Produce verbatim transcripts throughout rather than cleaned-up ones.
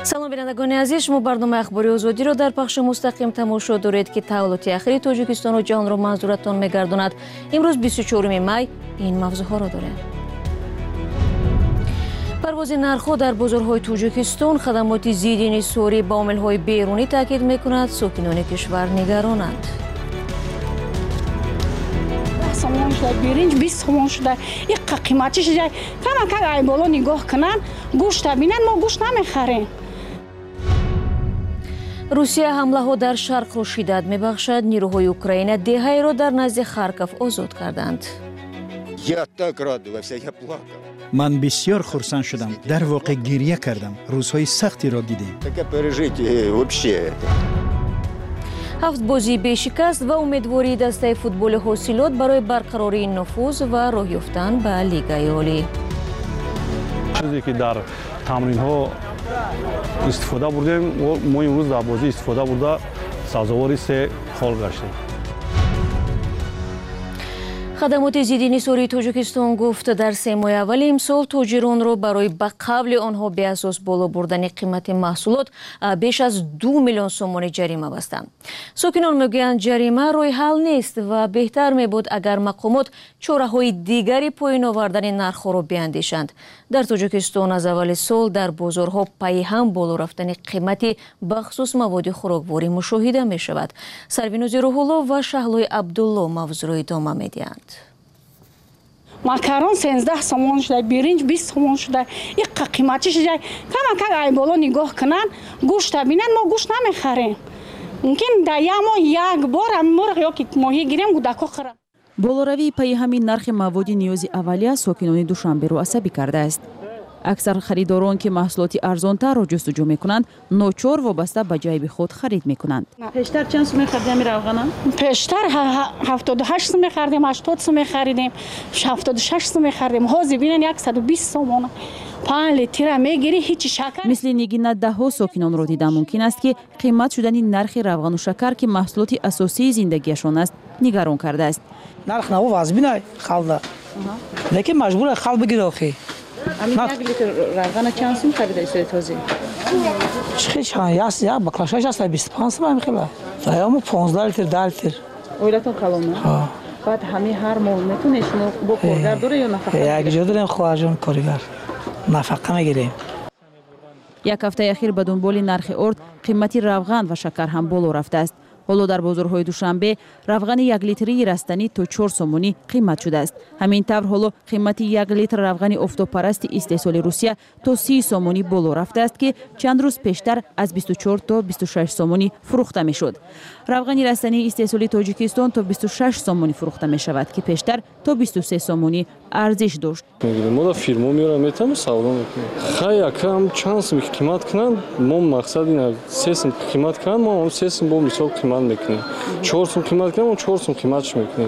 салом бинандагони азиз, шумо барномаи ахбори озодиро дар пахши мустақим тамошо доред ки таваллути ахири Тоҷикистону ҷаҳонро манзуратон мегардонад. имрӯз бисту чорум май ин мавзӯъҳоро дорем. парвози нархҳо дар бозорҳои Тоҷикистон, хадамоти зидди инҳисорӣ ба омилҳои берунӣ таъкид мекунад, сокинони кишвар нигаронанд. сомон шуда биринҷ бист сомон шуда иққа қимати шуда кама кама ай боло нигоҳ кунан гӯшта бинан мо гӯшт намехарем. русия ҳамлаҳо дар шарқро шиддат мебахшад. Нирӯҳои Украина деҳаеро дар назди Харков озод карданд. ман бисёр хурсанд шудам, дар воқеъ гирья кардам. рӯзҳои сахтиро дидем. ҳафт бозии бешикаст ва умедвории дастаи футболи ҳосилот барои барқарории нуфуз ва роҳ ёфтан ба Лигаи Олӣ. чизе ки дар тамринҳо истифода бурдем, мо имрӯз дар бозӣ истифода бурда сазовори се хол гаштем. хадамоти зидди инҳисории Тоҷикистон гуфт, дар се моҳи аввали имсол тоҷиронро барои ба қавли онҳо беасос боло бурдани қимати маҳсулот беш аз ду миллион сомонӣ ҷарима бастанд. сокинон мегӯянд, ҷарима роҳи ҳал нест ва беҳтар мебуд агар мақомот чораҳои дигари поин овардани нархҳоро биандешанд. дар Тоҷикистон аз аввали сол дар бозорҳо пайҳам боло рафтани қимати бахусус маводи хӯрокворӣ мушоҳида мешавад. Сарвинузи Рӯҳулло ва Шаҳлои Абдулло мавзӯъро идома медиҳанд. макарон сенздаҳ сомон шуда биринҷ бист сомон шуда иққа қимати шуда кама кама ай боло нигоҳ кунан гӯшта бинан мо гӯшт намехарем. мумкин дар як моҳ як бор мурғ ё ки моҳӣ гирем кӯдако хӯрам. болоравии пайҳами нархи маводи ниёзи аввалия сокинони Душанберо асабӣ кардааст. аксар харидорон ки маҳсулоти арзонтарро ҷустуҷӯ мекунанд, ночор вобаста ба ҷайби худ харид мекунанд. пештар чанд сум мехаридем равғана? пештар ҳафтоду ҳашт сум мехаридем, ҳаштод сум мехаридем, ҳафтоду шаш сум мехаридем. ҳозир бинан яксаду бист сомон панҷ литра мегирӣ, ҳичи шакар. мисли Нигина даҳҳо сокинонро дидан мумкин аст ки қимат шудани нархи равғану шакар ки маҳсулоти асосии зиндагиашон аст, нигарон кардааст. нарх наво вазбинай халда. лекин маҷбура хал бигира охи. амин як литр равғана чанд сум харида истори ҳозир? чихи чанд яс як баклашаш аст бисту панҷ сум мехела. заёмо понздаҳ литр даҳ литр. оилатон қалона? ҳа. баъд ҳами ҳар моҳ метунед шумо бо коргар доре ё нафақа? як ҷо дорем хоҳарҷон коригар. нафақа мегирем. як ҳафтаи ахир ба дунболи нархи орд қимати равған ва шакар ҳам боло рафтааст. ҳоло дар бозорҳои Душанбе равғани як литрии растанӣ то чор сомонӣ қимат шудааст. ҳамин тавр ҳоло қимати як литр равғани офтобпарасти истеҳсоли Русия то си сомонӣ боло рафтааст ки чанд рӯз пештар аз бисту чор то бисту шаш сомонӣ фурӯхта мешуд. равғани растании истеҳсоли Тоҷикистон то бисту шаш сомонӣ фурӯхта мешавад ки пештар то бисту се сомонӣ арзиш дошт. мо да фирмо меорам метавонем савдо мекунем. хай якам чанд сум қимат кунанд, мо мақсад ин се сум қимат кунанд, мо се сум бо мисол қимат мекунем. чор сум қимат кунанд, мо чор сум қиматш мекунем.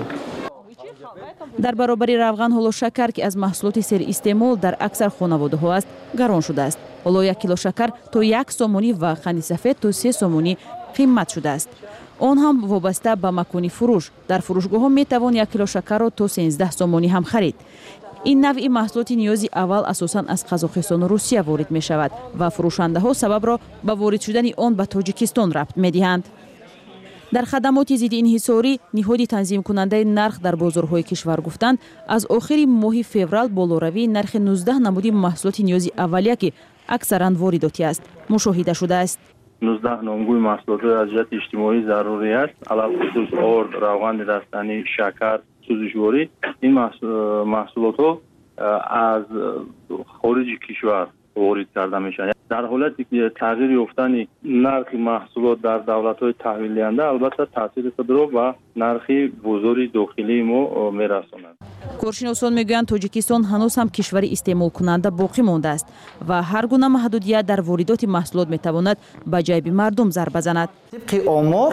дар баробари равған ҳоло шакар ки аз маҳсулоти серистеъмол дар аксар хонаводаҳо аст, гарон шудааст. ҳоло як кило шакар то як сомонӣ ва қанди сафед то се сомонӣ қимат шудааст. он ҳам вобаста ба макони фурӯш. дар фурӯшгоҳҳо метавон як кило шакарро то сенздаҳ сомонӣ ҳам харид. ин навъи маҳсулоти ниёзи аввал асосан аз Қазоқистону Русия ворид мешавад ва фурӯшандаҳо сабабро ба ворид шудани он ба Тоҷикистон рабт медиҳанд. дар хадамоти зидди инҳисорӣ ниҳоди танзимкунандаи нарх дар бозорҳои кишвар гуфтанд, аз охири моҳи феврал болоравии нархи нуздаҳ намуди маҳсулоти ниёзи аввалия ки аксаран воридотӣ аст, мушоҳида шудааст. нуздаҳ номгӯи маҳсулотҳои аз ҷиҳати иҷтимоӣ зарурӣ аст, алахусус орд, равғани растанӣ, шакар, сӯзишворӣ. ин маҳсулотҳо аз хориҷи кишвар ворид карда мешаванд. дар ҳолате ки тағйир ёфтани нархи маҳсулот дар давлатҳои таҳвилдиҳанда албатта таъсири худро ба нархи бозори дохилии мо мерасонад. коршиносон мегӯянд, Тоҷикистон ҳанӯз ҳам кишвари истеъмолкунанда боқӣ мондааст ва ҳар гуна маҳдудият дар воридоти маҳсулот метавонад ба ҷайби мардум зарба занад. тибқи омор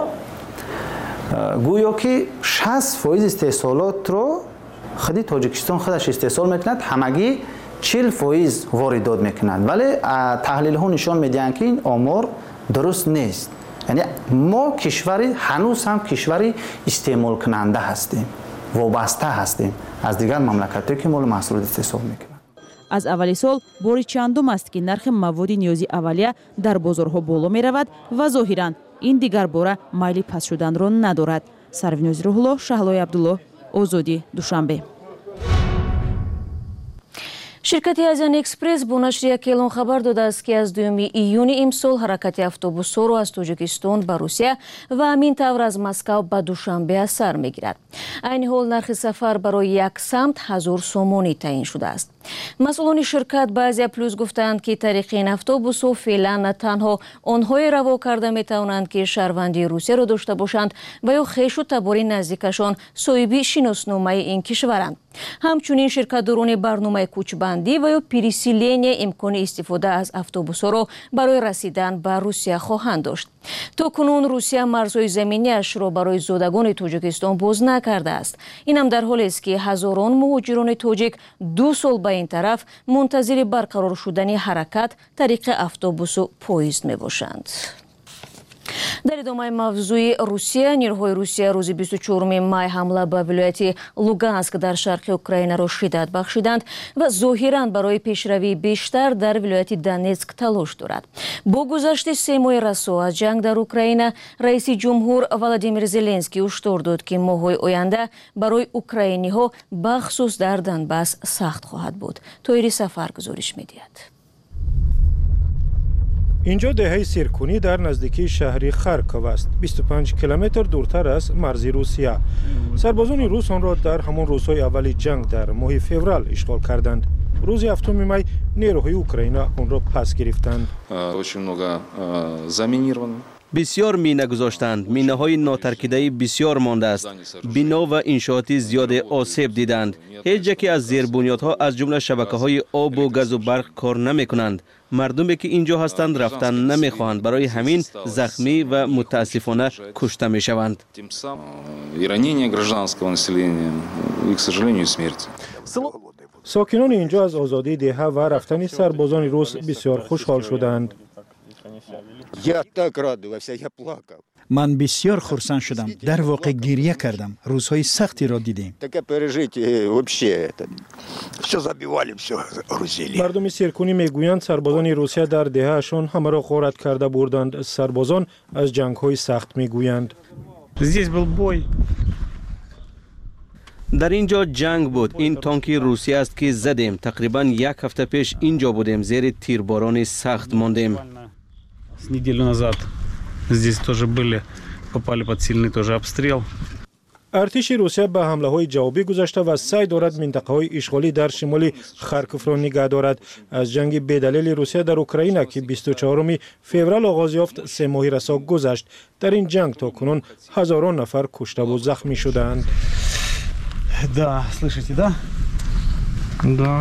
гӯё ки шаст фоиз истеҳсолотро худи Тоҷикистон худаш истеҳсол мекунад, ҳамагӣ чил фоиз воридот мекунад. вале таҳлилҳо нишон медиҳанд ки ин омор дуруст нест. яъне мо кишвари ҳанӯз ҳам кишвари истеъмолкунанда ҳастем, вобаста ҳастем аз дигар мамлакатҳое ки мо маҳсулот истеҳсол мекунанд. аз аввали сол бори чандум аст ки нархи маводи ниёзи аввалия дар бозорҳо боло меравад ва зоҳиран ин дигар бора майли паст шуданро надорад. Сарвиноз Рӯҳулло, Шаҳлои Абдулло, Озодӣ, Душанбе. ширкати Азиян Экспресс бо нашри як эълон хабар додааст ки аз дуюми июни имсол ҳаракати автобусҳоро аз Тоҷикистон ба Русия ва ҳамин тавр аз Москав ба Душанбе аз сар мегирад. айни ҳол нархи сафар барои як самт ҳазор сомонӣ таъин шудааст. масъулони ширкат ба Азия Плюс гуфтанд ки тариқи ин автобусҳо феълан на танҳо онҳое раво карда метавонанд ки шаҳрвандии Русияро дошта бошанд ва ё хешу табори наздикашон соҳиби шиносномаи ин кишваранд. ҳамчунин ширкатдорони барномаи кӯчбандӣ ва ё переселение имкони истифода аз автобусҳоро барои расидан ба Русия хоҳанд дошт. то кунун Русия марзҳои заминиашро барои зодагони Тоҷикистон боз накардааст. инам дар ҳолест ки ҳазорон муҳоҷирони тоҷик ду сол ба ин тараф мунтазири барқарор шудани ҳаракат тариқи автобусу поезд мебошанд. дар идомаи мавзӯи Русия, нирӯҳои Русия рӯзи бисту чорум май ҳамла ба вилояти Луганск дар шарқи Украинаро шиддат бахшиданд ва зоҳиран барои пешравии бештар дар вилояти Донецк талош дорад. бо гузашти се моҳи расо аз ҷанг дар Украина, раиси ҷумҳур Владимир Зеленский ҳуштор дод ки моҳҳои оянда барои украиниҳо бахусус дар Донбасс сахт хоҳад буд. Тоири Сафар гузориш медиҳад. اینجا دهه سیرکونی در نزدیکی شهری خارکوف است. بیست و پنج کیلومتر دورتر از مرزی روسیه. سربازان روس آن را در همان روزهای اول جنگ در ماه فوریه اشغال کردند. روز هفتم می نیروهای اوکراین آن را پس گرفتند. بسیار مینه گذاشتند. مینه های ناترکیده بسیار مانده است. بنا و انشاءاتی زیاد آسیب دیدند. هیچ یکی از زیربنیادها از جمله شبکه های آب و گاز و برق کار نمی کنند. مردمی که اینجا هستند رفتن نمی خواهند. برای همین زخمی و متاسفانه کشته می شوند. ساکنان اینجا از آزادی دهه و رفتن سربازان روس بسیار خوشحال شدند. من بسیار خرسند شدم. در واقع گریه کردم. روزهای سختی را دیدیم. مردم سیرکونی میگویند سربازان روسیه در دههشان همه را غارت کرده بردند. سربازان از جنگ‌های سخت میگویند. در اینجا جنگ بود. این تانکی روسیه است که زدیم. تقریبا یک هفته پیش اینجا بودیم. زیر تیرباران سخت ماندیم. неделю назад здесь тоже были, попали под сильный тоже обстрел. ارتش روسیه به حمله‌های جوابی گذاشته و سعی دارد منطقه‌های اشغالی در شمال خارکوف را نگه دارد. از جنگ بی‌دلیل روسیه در اوکراین که بیست و چهارم فوریه آغاز یافت سه ماهی رسا گذشت. در این جنگ تا کنون هزاران نفر کشته و زخمی شدند. Да, слышите, да? Да.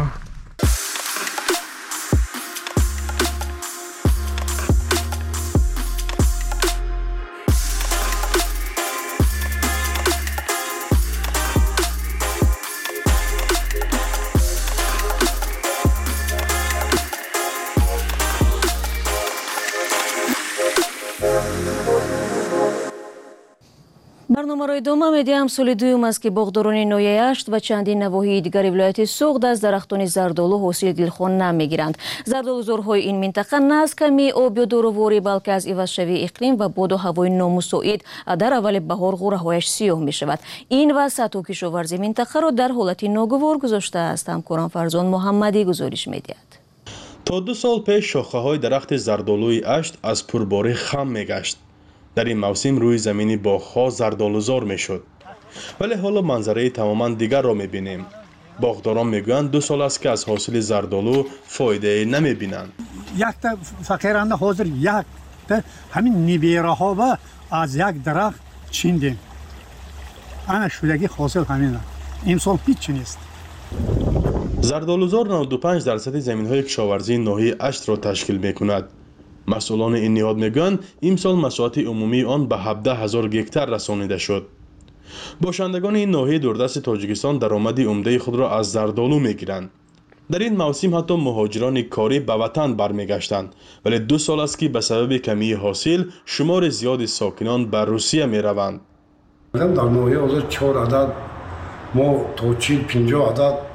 барномаро идома медиҳам. соли дуюм аст ки боғдорони ноҳияи ашт ва чандин навоҳии дигари вилояти Суғд аз дарахтони зардолу ҳосили дилхон намегиранд. Зардолузорҳои ин минтақа на аз ками об ё дороворӣ, балки аз ивазшавии иқлим ва боду ҳавои номусоид дар аввали баҳор ғӯраҳояш сиёҳ мешавад. ин ва сатҳу кишоварзи минтақаро дар ҳолати ногувор гузоштааст. ҳамкорам Фарзон Муҳаммадӣ гузориш медиҳад. то ду сол пеш шохаҳои дарахти зардолуи ашт аз пурборӣ хам мегашт. дар ин мавсим рӯи замини боғҳо зардолузор мешуд. вале ҳоло манзараи тамоман дигарро мебинем. боғдорон мегӯянд ду сол аст ки аз ҳосили зардолу фоидае намебинанд. якта фақиранда ҳозир якта ҳамин нибераҳо ва аз як дарахт чиндем. ана шудаги ҳосил ҳамин аст. имсол ҳеҷ нест. зардолузор навду панҷ дарсади заминҳои кишоварзии ноҳияи аштро ташкил мекунад. масъулони ин ниҳод мегӯянд имсол масоҳати умумии он ба ҳабдаҳ ҳазор гектар расонида шуд. бошандагони ин ноҳияи дурдасти тоҷикистон даромади умдаи худро аз зардолу мегиранд. дар ин мавсим ҳатто муҳоҷирони корӣ ба ватан бармегаштанд, вале ду сол аст ки ба сабаби камии ҳосил шумори зиёди сокинон ба Русия мераванд. дар ноҳия ҳозир чор адад мо то чил пинҷоҳ адад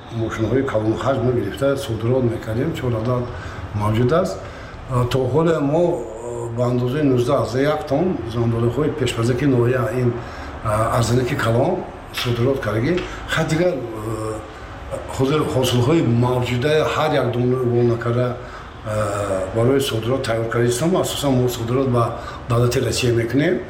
ماشین‌های کلان حجم گرفته صادرات می‌کردیم چون الان موجود است. تا حال ما به اندازه نوزده از یک تن زندان‌های پیش‌پزکی نوعی این ارزنک کلان صادرات کردیم. خب دیگر حاصل‌های موجوده هر یک دونه وام نکرده برای صادرات تیار کردیم. اساساً ما صادرات به دولت روسیه می‌کنیم.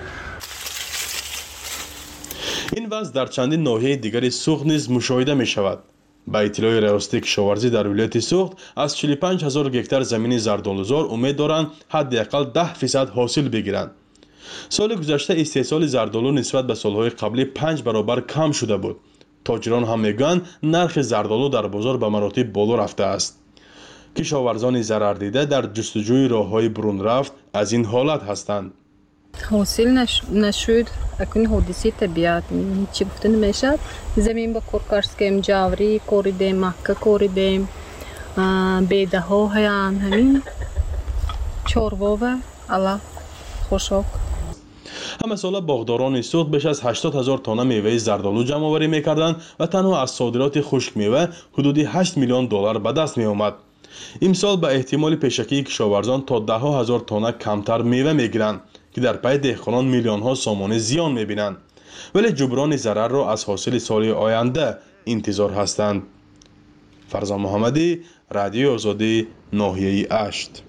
این وضع در چندین ناحیه دیگر سوخت نیز مشاهده می شود. با اطلاع ریاست کشاورزی در ولایت سوخت از چهل و پنج هزار گکتار زمین زردآلوزار امید دارند حداقل ده فیصد حاصل بگیرند. سال گذشته استحصال زردآلو نسبت به سالهای قبلی پنج برابر کم شده بود. تاجران هم میگویند نرخ زردآلو در بازار به مراتب بالا رفته است. کشاورزان ضرر دیده در جستجوی راه‌های برون رفت از این حالت هستند. حاصل نش... نشد اکنون حادثه طبیعت چی گفته نمیشد. زمین با کورکارسکیم جاوری کوریدیم مکه کوریدیم بیده ها هیان همین چوروا و الا خوشاک. همه ساله باغداران سوخت بیش از هشتاد هزار تانه میوه زردآلو جمع آوری میکردند و تنها از صادرات خشک میوه حدود هشت میلیون دلار به دست می آمد. امسال به احتمال پیشکی کشاورزان تا ده هزار تانه کمتر میوه میگیرند که در پی دهقانان میلیون ها سامانه زیان میبینند، ولی جبران ضرر را از حاصل سال آینده انتظار هستند. فرزان محمدی، رادیو آزادی، ناحیه اشت.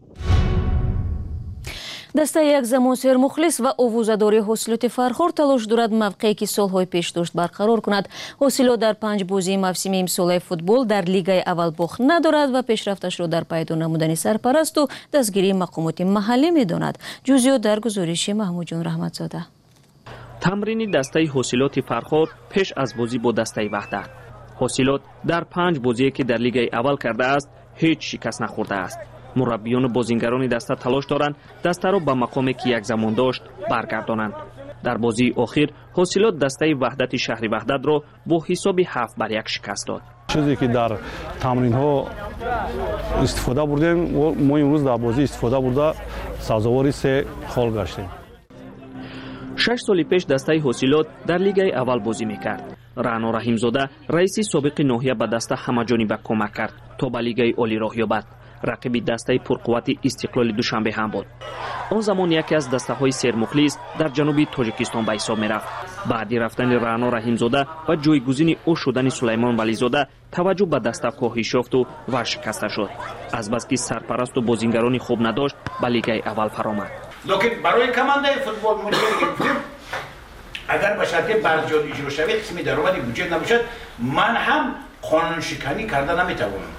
دسته یک زمان سر مخلص و اووزاداری حاصلات فرخور تلاش دارد موقعی که سالهای پیش داشت برقرار کند. حاصلات در پنج بازی موسم امسال فوتبال در لیگای اول باخت ندارد و پیشرفتش را در پیدا نمودن سرپرست و دستگیری مقامات محلی می‌داند. جزئیات در گزارش محمود جان رحمتزاده. تمرین دسته حاصلات فرخور پیش از بازی با دسته وحدت. حاصلات در پنج بازی که در لیگای اول کرده است هیچ شکست نخورده است. مربیان و بازیگران دسته تلاش دارند دسته را به مقامی که یک زمان داشت برگردانند. در بازی اخیر حاصلات دسته وحدت شهر وحدت را با حساب هفت بر یک شکست داد. چیزی که در تمرین ها استفاده بردیم و ما امروز در بازی استفاده برده سازواری سه خال گشتیم. شش سال پیش دسته حاصلات در لیگای اول بازی میکرد. رعنا رحیمزاده رئیس سابق ناحیه به دسته همه‌جانبه کمک کرد تا به لیگای عالی راه یابد. رقیب دسته پرقوت استقلال دوشنبه هم بود. آن زمان یکی از دسته های سرمخلص در جنوب تاجیکستان به حساب میرفت. بعدی رفتن رعنا رحیمزاده و جایگزین او شدن سلیمان ولیزاده توجه به دسته کاهش یافت و ورشکسته شد. از بس که سرپرست و بازیگران خوب نداشت به لیگای اول فرآمد. لیکن برای کمانده فوتبال مدیر گفتیم اگر به شرط برجام اجرا شود قسمی درآمد بودجه نباشد من هم قانون شکنی کرده نمیتوانم.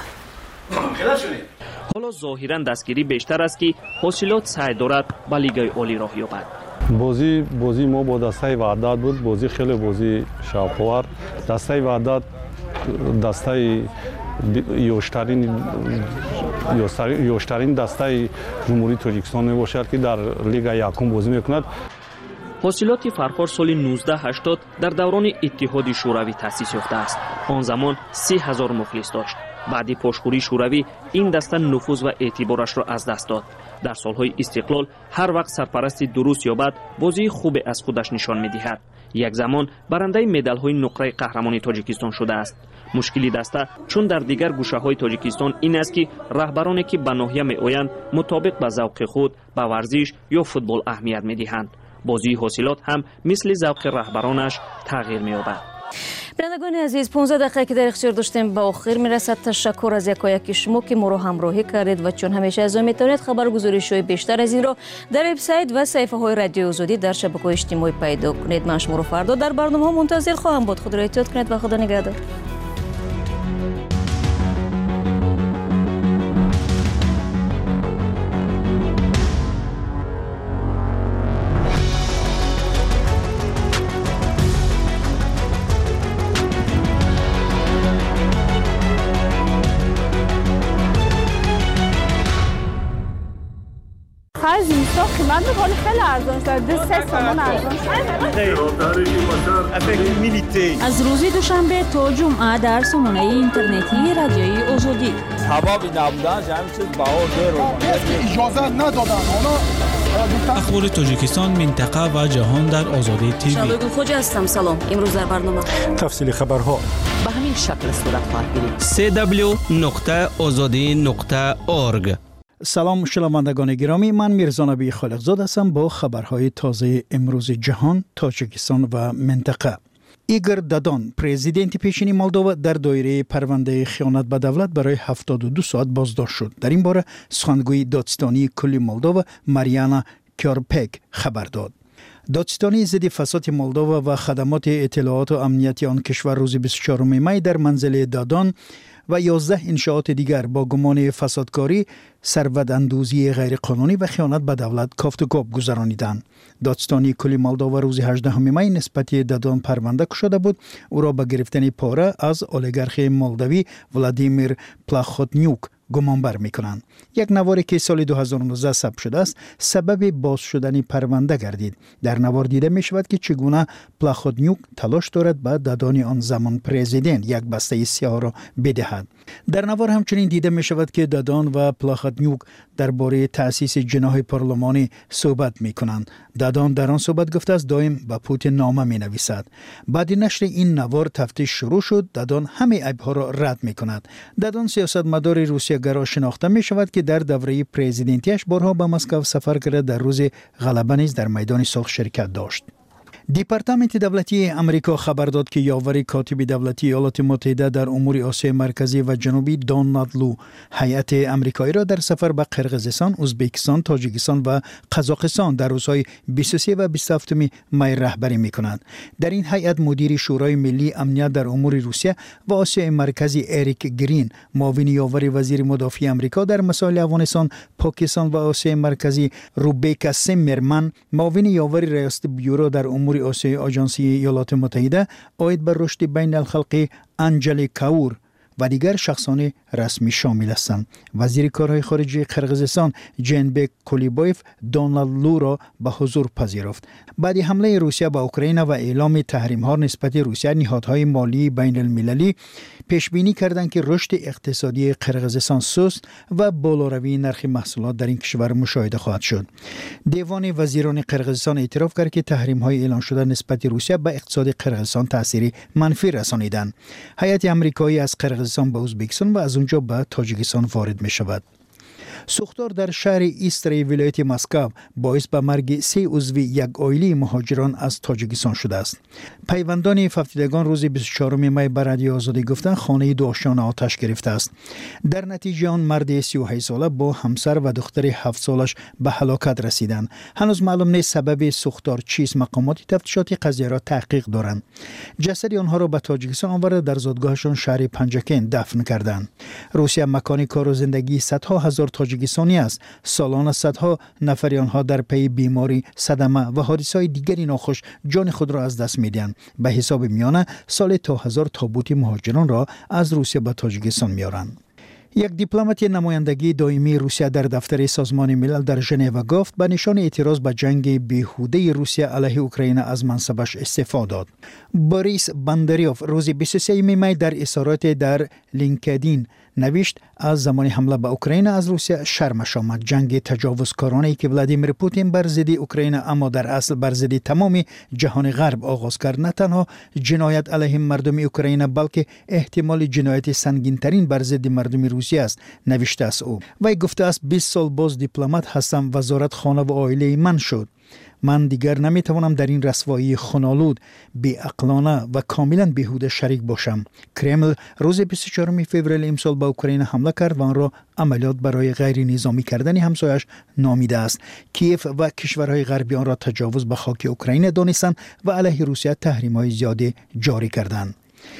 حالا ظاهرا دستگیری بیشتر است که حاصلات سعی دارد به لیگای عالی راه یابد. بازی بازی ما با دسته وحدت بود. بازی خیلی بازی شاپور. دسته وحدت دسته یوشترین یوشترین دسته جمهوری تاجیکستان می باشد که در لیگ یکم بازی میکند. حاصلات فرخور سال نوزده هشتاد در دوران اتحاد شوروی تأسیس یافته است. آن زمان سی هزار مخلص داشت. بعدی پاشخوری شوروی این دسته نفوذ و اعتبارش را از دست داد. در سالهای استقلال هر وقت سرپرستی درست یابد بازی خوب از خودش نشان می‌دهد. یک زمان برنده مدال‌های نقره قهرمانی تاجیکستان شده است. مشکلی دسته چون در دیگر گوشه‌های تاجیکستان این است که رهبرانی که به ناحیه می‌آیند مطابق به ذوق خود به ورزش یا فوتبال اهمیت می‌دهند. بازی حاصلات هم مثل ذوق رهبرانش تغییر می‌یابد. بینندگان عزیز، پانزده دقیقه که در اختیار داشتیم به آخر میرسد. تشکر از یکایک شما که ما رو همراهی کردید و چون همیشه از میتونید خبرگزاری‌های بیشتر از این را در وبسایت و صفحه های رادیو آزادی در شبکه‌های اجتماعی پیدا کنید. من شما رو فردا در برنامه‌ها منتظر خواهم بود. خود را احتیاط کنید و خدا نگهدار. از اینستا قیمت می‌کنه خیلی ارزان شده. سه سامان ارزان شده. از روز دوشنبه تا جمعه در سامانه اینترنتی رادیوی آزادی. حبابی نبودن همین چیز بهار داره. اجازه ندادن. اخبار تاجیکستان، منطقه و جهان در آزادی تیوی. شادو خوج هستم. سلام. امروز در برنامه تفصیل خبرها. به همین شکل صورت خواهد گرفت. سی دبلیو نقطه آزادی نقطه اورگ. سلام شنوندگان گرامی، من میرزا نبی خالقزاد هستم با خبرهای تازه امروز جهان، تاجیکستان و منطقه. ایگور دادان، پرزیدنت پیشین مولدووا، در دایره پرونده خیانت به دولت برای هفتاد و دو ساعت بازداشت شد. در این باره سخنگوی دادستانی کلی مولدووا ماریانا کیارپک خبر داد. دادستانی ضد فساد مولدووا و خدمات اطلاعات و امنیتی آن کشور روز بیست و چهارم می در منزل دادان و یازده انشاءات دیگر با گمان فسادکاری، ثروت اندوزی غیرقانونی و خیانت به دولت کافت و کاپ گذرانیدند. دادستانی کلی مولدووا روز هجدهم می نسبت دادان پرونده گشوده بود. او را به گرفتن پاره از اولیگارخ مولدوی ولادیمیر پلاخوتنیوک گمان بر می کنند. یک نواری که سال دو هزار و نوزده ثبت شده است سبب باز شدن پرونده گردید. در نوار دیده می شود که چگونه پلاخوتنیوک تلاش دارد به دادان آن زمان پرزیدنت یک بسته سیاه را بدهد. در نوار همچنین دیده می شود که دادان و پلاخوتنیوک درباره تأسیس جناح پارلمانی صحبت می کنند. دادان در آن صحبت گفته است دائم به پوتین نامه می نویسد. بعد نشر این نوار تفتیش شروع شد. دادان همه عیب‌ها را رد می کند. دادان سیاستمدار روسیه گرا شناخته می شود که در دوره پرزیدنتیش بارها به مسکو سفر کرده، در روز غلبه نیز در میدان صلح شرکت داشت. دیپارتمنت دولتی امریکا خبر داد که یاور کاتب دولتی ایالات متحده در امور آسیای مرکزی و جنوبی دونالد لو هیئت امریکایی را در سفر به قرقیزستان، ازبکستان، تاجیکستان و قزاقستان در روزهای بیست و سه و بیست و هفت می رهبری می‌کند. در این هیئت مدیر شورای ملی امنیت در امور روسیه و آسیای مرکزی اریک گرین، معاون یاور وزیر مدافع امریکا در مسائل افغانستان، پاکستان و آسیای مرکزی روبیکا سیمرمن، معاون یاور ریاست بیورو در امور آسیای آژانسی ایالات متحده، عاید بر رشد بین الخلقی انجلی کاور و دیگر شخصان رسمی شامل هستند. وزیر کارهای خارجه قرقیزستان جنبک کولیبایف دونالد لو را به حضور پذیرفت. بعد حمله روسیه به اوکراین و اعلام تحریم‌ها نسبت روسیه، نهادهای مالی بین المللی پیش بینی کردند که رشد اقتصادی قرقیزستان سست و بالاروی نرخ محصولات در این کشور مشاهده خواهد شد. دیوان وزیران قرقیزستان اعتراف کرد که تحریم‌های اعلام شده نسبت روسیه به اقتصاد قرقیزستان تأثیر منفی رسانیدند. هیئت آمریکایی از قرقیزستان به ازبکستان و از اونجا به تاجیکستان وارد می شود. سوختار در شهر ایستری ولایت مسکو باعث به مرگ سه عضو یک عائله مهاجران از تاجیکستان شده است. پیوندان ففتیدگان روز بیست و چهارم می به رادیو آزادی گفتند خانه دو آشیانه آتش گرفته است. در نتیجه آن مرد سی و هشت ساله با همسر و دختر هفت سالش به هلاکت رسیدند. هنوز معلوم نیست سبب سوختار چیست. مقامات تفتیشاتی قضیه را تحقیق دارند. جسد آنها را به تاجیکستان آورده در زادگاهشان شهر پنجکن دفن کردند. روسیه مکان کار و زندگی صدها هزار تاجیکستانی است. سالانه صدها نفر آنها در پی بیماری، صدمه و حادثه‌های دیگری ناخوش جان خود را از دست می‌دهند. به حساب میانه سال تا هزار تابوت مهاجران را از روسیه به تاجیکستان می‌آورند. یک دیپلمات نمایندگی دائمی روسیه در دفتر سازمان ملل در ژنو گفت به نشان اعتراض به جنگ بیهوده روسیه علیه اوکراین از منصبش استعفا داد. بوریس باندریوف روز بیست و سه می در اظهارات در لینکدین نوشت از زمان حمله به اوکراین از روسیه شرمش آمد. جنگ تجاوزکارانه که ولادیمیر پوتین بر ضد اوکراین اما در اصل بر ضد تمام جهان غرب آغاز کرد نه تنها جنایت علیه مردم اوکراین بلکه احتمال جنایت سنگین‌ترین بر ضد مردم روسیه است، نوشته است او. وی گفته است بیست سال باز دیپلمات هستم، وزارت خانه و عائله من شد. من دیگر نمیتوانم در این رسوایی خونالود، بی‌عقلانه و کاملا بیهوده شریک باشم. کرمل روز بیست و چهارم فوریه امسال به اوکراین حمله کرد و آن را عملیات برای غیر نظامی کردن همسایش نامیده است. کیف و کشورهای غربی آن را تجاوز به خاک اوکراین دانستند و علیه روسیه تحریم‌های زیاده جاری کردند.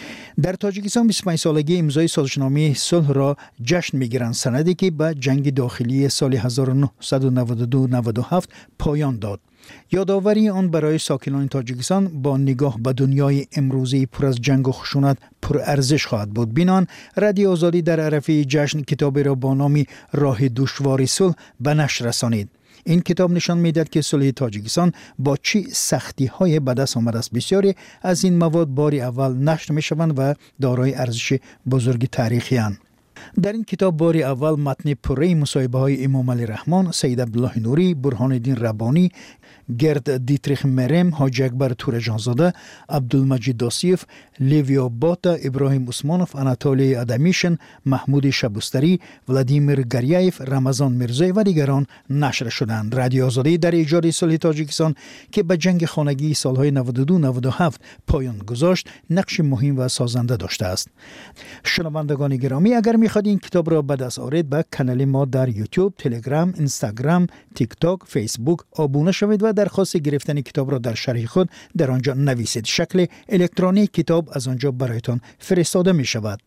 در تاجیکستان بیست و پنج سالگی امضای سازشنامه صلح را جشن می‌گیرند، سندی که به جنگ داخلی سال هزار و نهصد و نود و دو نود و هفت پایان داد. یادآوری آن برای ساکنان تاجیکستان با نگاه به دنیای امروزی پر از جنگ و خشونت پر ارزش خواهد بود. بینان رادیو آزادی در عرفه جشن کتابی را با نام راه دشوار صلح به نشر رسانید. این کتاب نشان می‌دهد که صلح تاجیکستان با چه سختی‌های به دست آمده است. بسیاری از این مواد بار اول نشر می‌شوند و دارای ارزش بزرگ تاریخی اند. در این کتاب بار اول متن پره مصاحبه‌های امام علی رحمان، سید عبدالله نوری، برهان الدین ربانی، گرد دیتریخ مرم، حاجی اکبر تورجانزاده، عبدالمجید داسیف، لیویا باتا، ابراهیم عثمانوف، اناتولی ادمیشن، محمود شبستری، ولادیمیر گریایف، رمضان میرزایی و دیگران نشر شدند. رادیو آزادی در ایجاد صلح تاجیکستان که به جنگ خانگی سالهای نود و دو نود و هفت پایان گذاشت نقش مهم و سازنده داشته است. شنوندگان گرامی، اگر می‌خواهید این کتاب را به دست آورید به کانال ما در یوتیوب، تلگرام، اینستاگرام، تیک تاک، فیسبوک آبونه شوید و درخواست گرفتن کتاب را در شرح خود در آنجا نویسید. شکل الکترونیک کتاب از آنجا برایتان فرستاده می شود.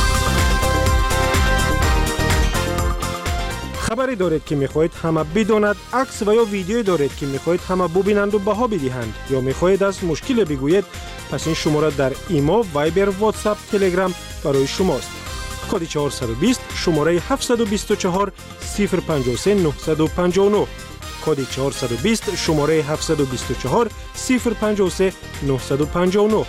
خبری دارید که میخواهید همه بداند، عکس و یا ویدیویی دارید که میخواهید همه ببینند و بها بدهند، یا میخواهید از مشکل بگویید، پس این شماره در ایما، وایبر، واتساپ، تلگرام برای شماست. کد چهارصد و بیست شماره هفتصد و بیست و چهار صفر پنجاه و سه نهصد و پنجاه و نه. کد چهارصد و بیست شماره هفتصد و بیست و چهار صفر پنجاه و سه نهصد و پنجاه و نه.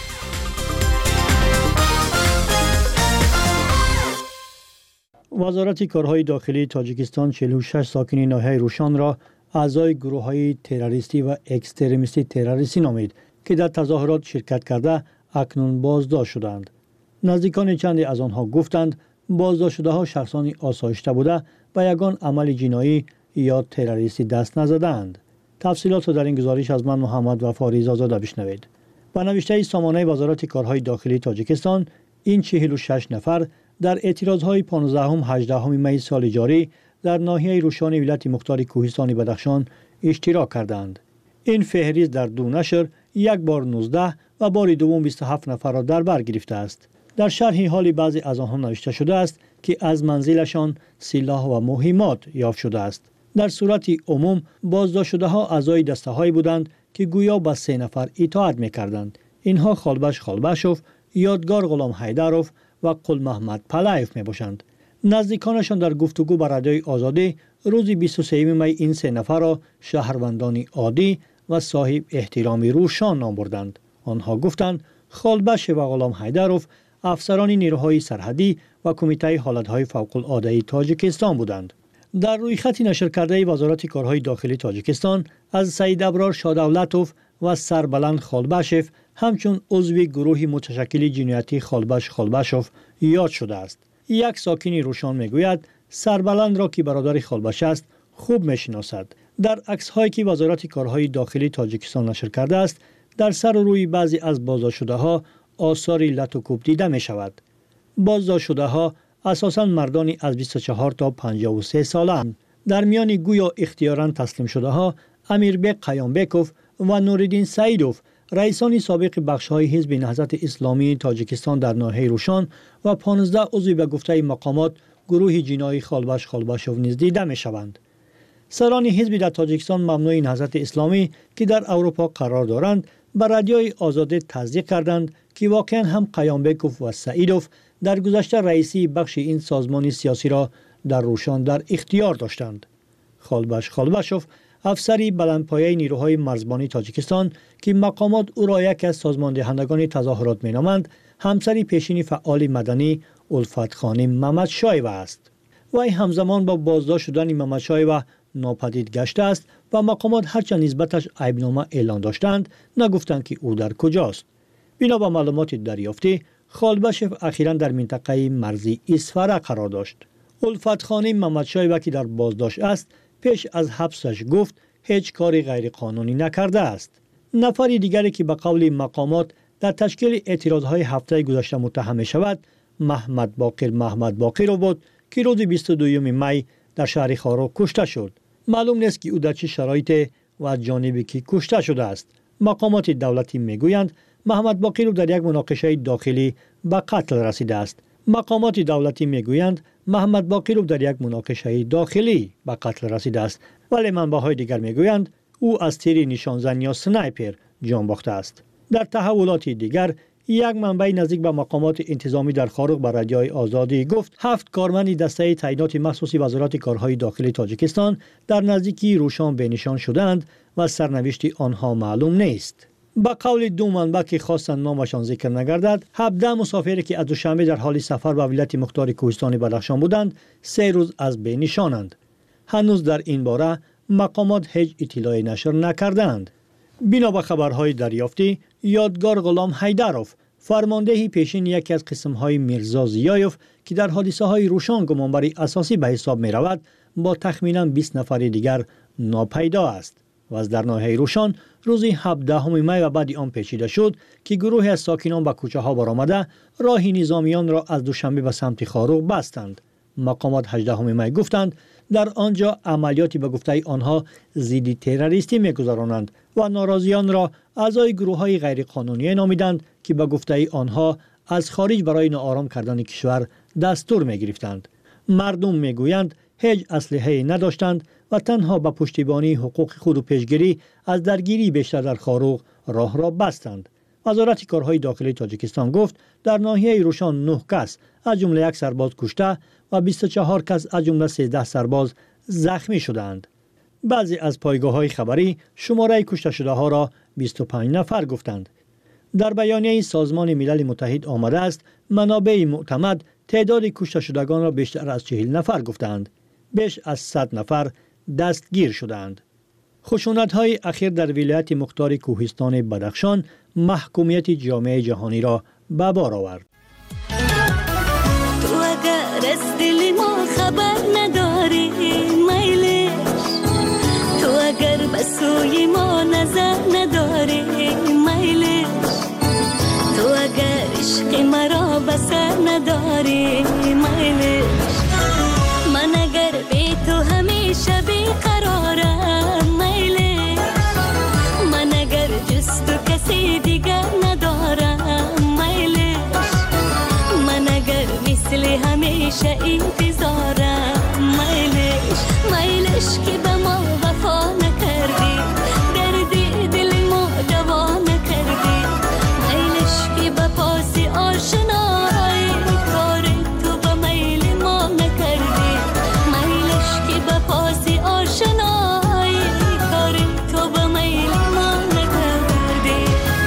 وزارت کارهای داخلی تاجیکستان چهل و شش ساکن ناحیه روشان را اعضای گروه‌های تروریستی و اکستریمیستی تروریستی نامید که در تظاهرات شرکت کرده اکنون بازداشت شدند. نزدیکان چندی از آنها گفتند بازداشت شده ها شخصانی آسایشته بوده و یگان عمل جنایی یا تروریستی دست نزدند. تفصیلات را در این گزارش از من محمد وفا ریزازاده بشنوید. با نوشته سامانه وزارت کارهای داخلی تاجیکستان، این چهل و شش نفر در اعتراضهای پانزدهم هجدهم می سال جاری در ناحیه روشان ولایت مختار کوهستان بدخشان اشتراک کردند. این فهرست در دو نشر یک بار نوزده و بار دوم بیست و هفت نفر را در بر گرفته است. در شرح حال بعضی از آنها نوشته شده است که از منزلشان سلاح و مهمات یافت شده است. در صورت عموم بازداشت شده ها اعضای دسته هایی بودند که گویا به سه نفر اطاعت می‌کردند. اینها خالبش خالبشوف، یادگار غلام حیدروف و قل محمد پلایف می باشند. نزدیکانشان در گفتگو با رادیوی آزادی روز بیست و سوم می این سه نفر را شهروندانی عادی و صاحب احترامی روشان نام بردند. آنها گفتند خالبش و غلام حیدروف افسران نیروهای سرحدی و کمیته حالتهای فوق العاده تاجیکستان بودند. در روی خط نشر کرده وزارت کارهای داخلی تاجیکستان از سید ابرار شادولتوف و سربلند خالبشف همچون عضو گروه متشکل جنایتی خالبش خالبشوف یاد شده است. یک ساکنی روشان میگوید سربلند را که برادر خالبش است خوب میشناسد. در عکس هایی که وزارت کارهای داخلی تاجیکستان نشر کرده است، در سر و روی بعضی از بازداشت شده ها آثار لط و کوب دیده می شود. بازداشت شده ها اساساً مردانی از بیست و چهار تا پنجاه و سه ساله‌اند. در میان گویا اختیاراً تسلیم شده ها امیربک قیامبکوف و نوردین سعیدوف، رئیسان سابق بخش‌های حزب نهضت اسلامی تاجیکستان در ناحیه روشان و پانزده عضو به گفته مقامات گروه جنایی خالبش خالبشوف نیز دیده می‌شوند. سران حزب در تاجیکستان ممنوع نهضت اسلامی که در اروپا قرار دارند به رادیوی آزادی تصدیق کردند که واقعا هم قیامبکوف و سعیدوف در گذشته رئیسی بخش این سازمان سیاسی را در روشان در اختیار داشتند. خالبش خالبشوف افسری بلندپایه نیروهای مرزبانی تاجیکستان که مقامات او را یکی از سازمان دهندگان تظاهرات مینامند، همسری پیشین فعال مدنی الفت خانم محمد شایو است. وی همزمان با بازداشت شدن محمد شایو ناپدید گشته است و مقامات هرچند نسبتش عیبنامه اعلان داشتند نگفتند که او در کجاست. بنا به معلومات دریافتی، خالبشف اخیراً در منطقه مرزی اسفره قرار داشت. الفت خانم محمد شایو که در بازداشت است، پیش از حبسش گفت هیچ کاری غیر قانونی نکرده است. نفر دیگری که به قول مقامات در تشکیل اعتراضهای هفته گذشته متهم می شود، محمد باقر محمد باقر بود که روز بیست و دوم می در شهر خارو کشته شد. معلوم نیست که او در چه شرایط و از جانبی که کشته شده است. مقامات دولتی میگویند محمد باقر در یک مناقشه داخلی به قتل رسیده است. مقامات دولتی میگویند محمد باقر در یک مناقشه داخلی به قتل رسیده است، ولی منبع‌های دیگر میگویند او از تیر نشانزن یا سنایپر جان باخته است. در تحولات دیگر یک منبع نزدیک به مقامات انتظامی در خارق به رادیوی آزادی گفت هفت کارمند دسته تعیینات مخصوصی وزارت کارهای داخلی تاجیکستان در نزدیکی روشان بنشان شدند و سرنوشت آنها معلوم نیست. با قول دو منبع که خواستند نامشان ذکر نگردد، هفده مسافری که از دوشنبه در حال سفر به ولایت مختار کوهستان بدخشان بودند، سه روز از بین نشانند. هنوز در این باره مقامات هیچ اطلاعی نشر نکردند. بنا به خبرهای دریافتی، یادگار غلام حیدروف فرمانده پیشین یکی از قسم‌های میرزا زیایف که در حادثه‌های روشان گمانبری اساسی به حساب می‌رود، با تخمیناً بیست نفر دیگر ناپیدا است و از در ناحیه روشان روز هفدهم می و بعد آن پیچیده شد که گروهی از ساکنان به کوچه‌ها برآمده راه نظامیان را از دوشنبه به سمت خاروق بستند. مقامات هجدهم می گفتند در آنجا عملیاتی به گفته آنها ضد تروریستی می‌گذرانند و ناراضیان را اعضای گروه‌های غیرقانونی نامیدند که به گفته آنها از خارج برای ناآرام کردن کشور دستور می‌گرفتند. مردم می‌گویند هیچ اسلحه‌ای نداشتند و تنها به پشتیبانی حقوق خود و پیشگیری از درگیری بیشتر در خاروق راه را بستند. وزارت کارهای داخلی تاجیکستان گفت در ناحیه روشان نه کس از جمله یک سرباز کشته و بیست و چهار کس از جمله سیزده سرباز زخمی شدند. بعضی از پایگاه‌های خبری شماره کشته شده ها را بیست و پنج نفر گفتند. در بیانیه سازمان ملل متحد آمده است منابع معتمد تعداد کشته شدگان را بیشتر از چهل نفر گفتند. بیش از صد نفر دستگیر شدند. خشونت‌های اخیر در ولایت مختار کوهستان بدخشان محکومیت جامعه جهانی را به بار آورد. تو اگر از دل ما خبر نداری میلش، تو اگر به سوی ما نظر نداری میلش، تو اگر عشق مرا بسر نداری میلش، من اگر بی تو همیشه بیقرارم میلش، من اگر جز تو کسی دیگر ندارم میلش، من اگر مثل همیشه انتظارم میلش، میلش که به ما وفا نکردی، دردی دل ما دوا نکردی، میلش که به پاس آشنایی کار تو به میل ما نکردی، میلش که به پاس آشنایی کار تو به میل ما نکردی.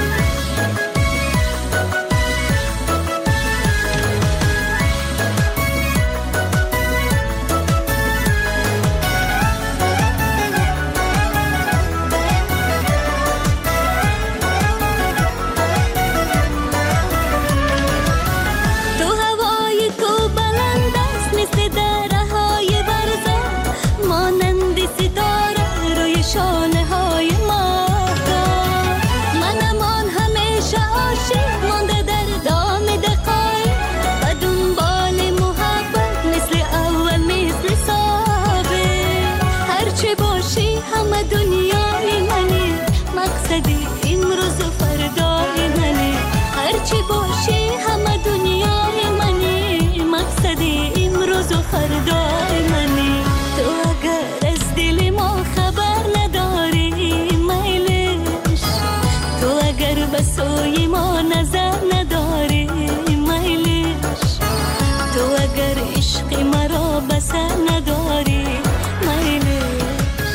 تو هوای تو بلند است مثل درهای برزه، مانند ستاره روی شانه های ماهتاب، منمان همیشه عاشق مانده در دام دقایق و دنبال محبت مثل اول مثل سابق، هرچه باشی همه دنیای منی، مقصدی امروز و فردای منی، هرچه باشی همه دنیای منی، مقصدی امروز و فردای منی، تو اگر از دل ما خبر نداری میلش، تو اگر به سوی ما نظر نداری میلش، تو اگر عشق مرا بسر نداری میلش.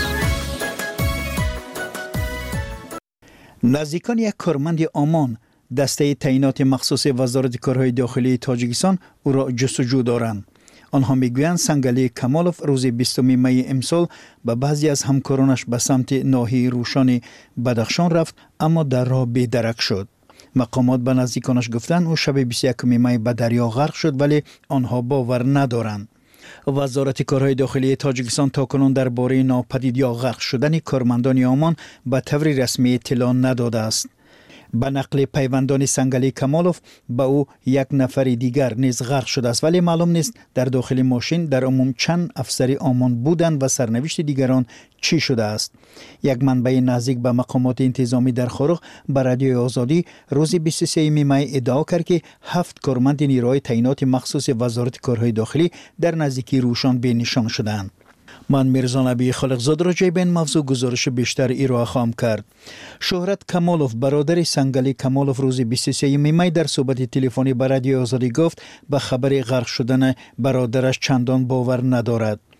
نزدیکان یک کارمند آمان دسته تعیینات مخصوص وزارت کارهای داخلی تاجیکستان او را جستجو دارند. آنها میگویند سنگلی کمالوف روز بیستم می امسال به بعضی از همکارانش به سمت ناحیه روشان بدخشان رفت اما در راه بی‌درک شد. مقامات به نزدیکانش گفتند او شب بیست و یکم می به دریا غرق شد ولی آنها باور ندارند. وزارت کارهای داخلی تاجیکستان تاکنون درباره ناپدید یا غرق شدن کارمندان آمان به طور رسمی اطلاع نداده است. به نقل پیوندان سنگلی کمالوف به او یک نفر دیگر نیز غرق شده است ولی معلوم نیست در داخل ماشین در عموم چند افسر آمان بودند و سرنوشت دیگران چی شده است. یک منبع نزدیک به مقامات انتظامی در خاروق به رادیوی آزادی روز بیست و سوم می ادعا کرد که هفت کارمند نیروی تعیینات مخصوص وزارت کارهای داخلی در نزدیکی روشان به نشان شدند. من میرزا نبی خالقزاد راجع به این موضوع گزارش بیشتر ارائه خواهم کرد. شهرت کمالوف برادر سنگلی کمالوف روز بیست و سوم می در صحبت تلفنی با رادیو آزادی گفت به خبر غرق شدن برادرش چندان باور ندارد.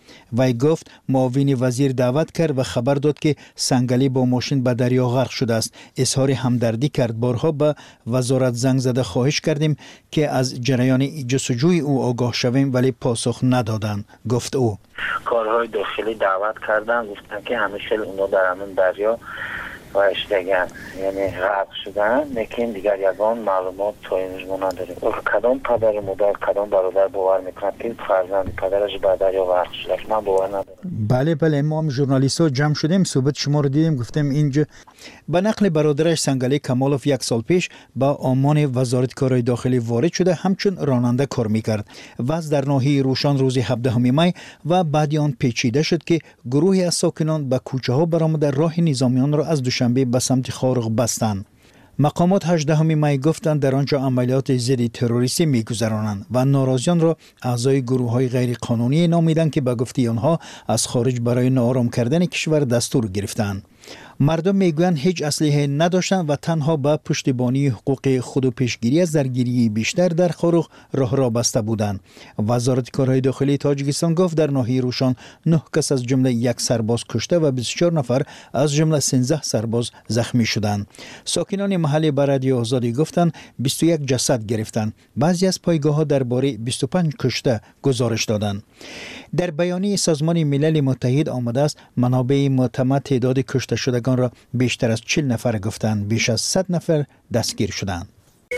وی گفت معاون وزیر دعوت کرد و خبر داد که سنگلی با ماشین به دریا غرق شده است. اظهار همدردی کرد. بارها به وزارت زنگ زده خواهش کردیم که از جریان جستجوی او آگاه شویم ولی پاسخ ندادند. گفت او کارهای داخلی دعوت کردن، گفتن که همیشه اونا در همون دریا وایش دگن، یعنی غرق شدن، لیکن دیگر یگان معلومات تا این ما نداریم. کدام پدر و مادر، کدام برادر باور میکنند که فرزند پدرش به دریا غرق شده؟ من باور ندارم. بله بله، ما هم ژورنالیست ها جمع شدیم، صحبت شما رو دیدیم، گفتم اینجا. به نقل برادرش سنگلی کمالوف یک سال پیش با آمان وزارت کارهای داخلی وارد شده، همچون راننده کار میکرد. وضع در ناحیه روشان روز هفدهم می و بعد آن پیچیده شد که گروهی از ساکنان به کوچه ها برآمده راه نظامیان را از دوشنبه به سمت خارق بستند. مقامات هجدهم می گفتند در آنجا عملیات ضد تروریستی میگذرانند و ناراضیان را اعضای گروه های غیر قانونی نامیدند که به گفته آنها از خارج برای ناآرام کردن کشور دستور گرفتند. مردم میگویند هیچ اسلحه نداشتند و تنها به پشتیبانی حقوق خود و پیشگیری از درگیری بیشتر در خارق راه را بسته بودند. وزارت کارهای داخلی تاجیکستان گفت در ناحیه روشان نه کس از جمله یک سرباز کشته و بیست و چهار نفر از جمله سیزده سرباز زخمی شدند. ساکنان محلی به رادیو آزادی گفتند بیست و یک جسد گرفتند. بعضی از پایگاه‌ها درباره بیست و پنج کشته گزارش دادند. در بیانیه سازمان ملل متحد آمده است منابع معتمد تعداد کشته شدگان را بیشتر از چهل نفر گفتند. بیش از صد نفر دستگیر شدند.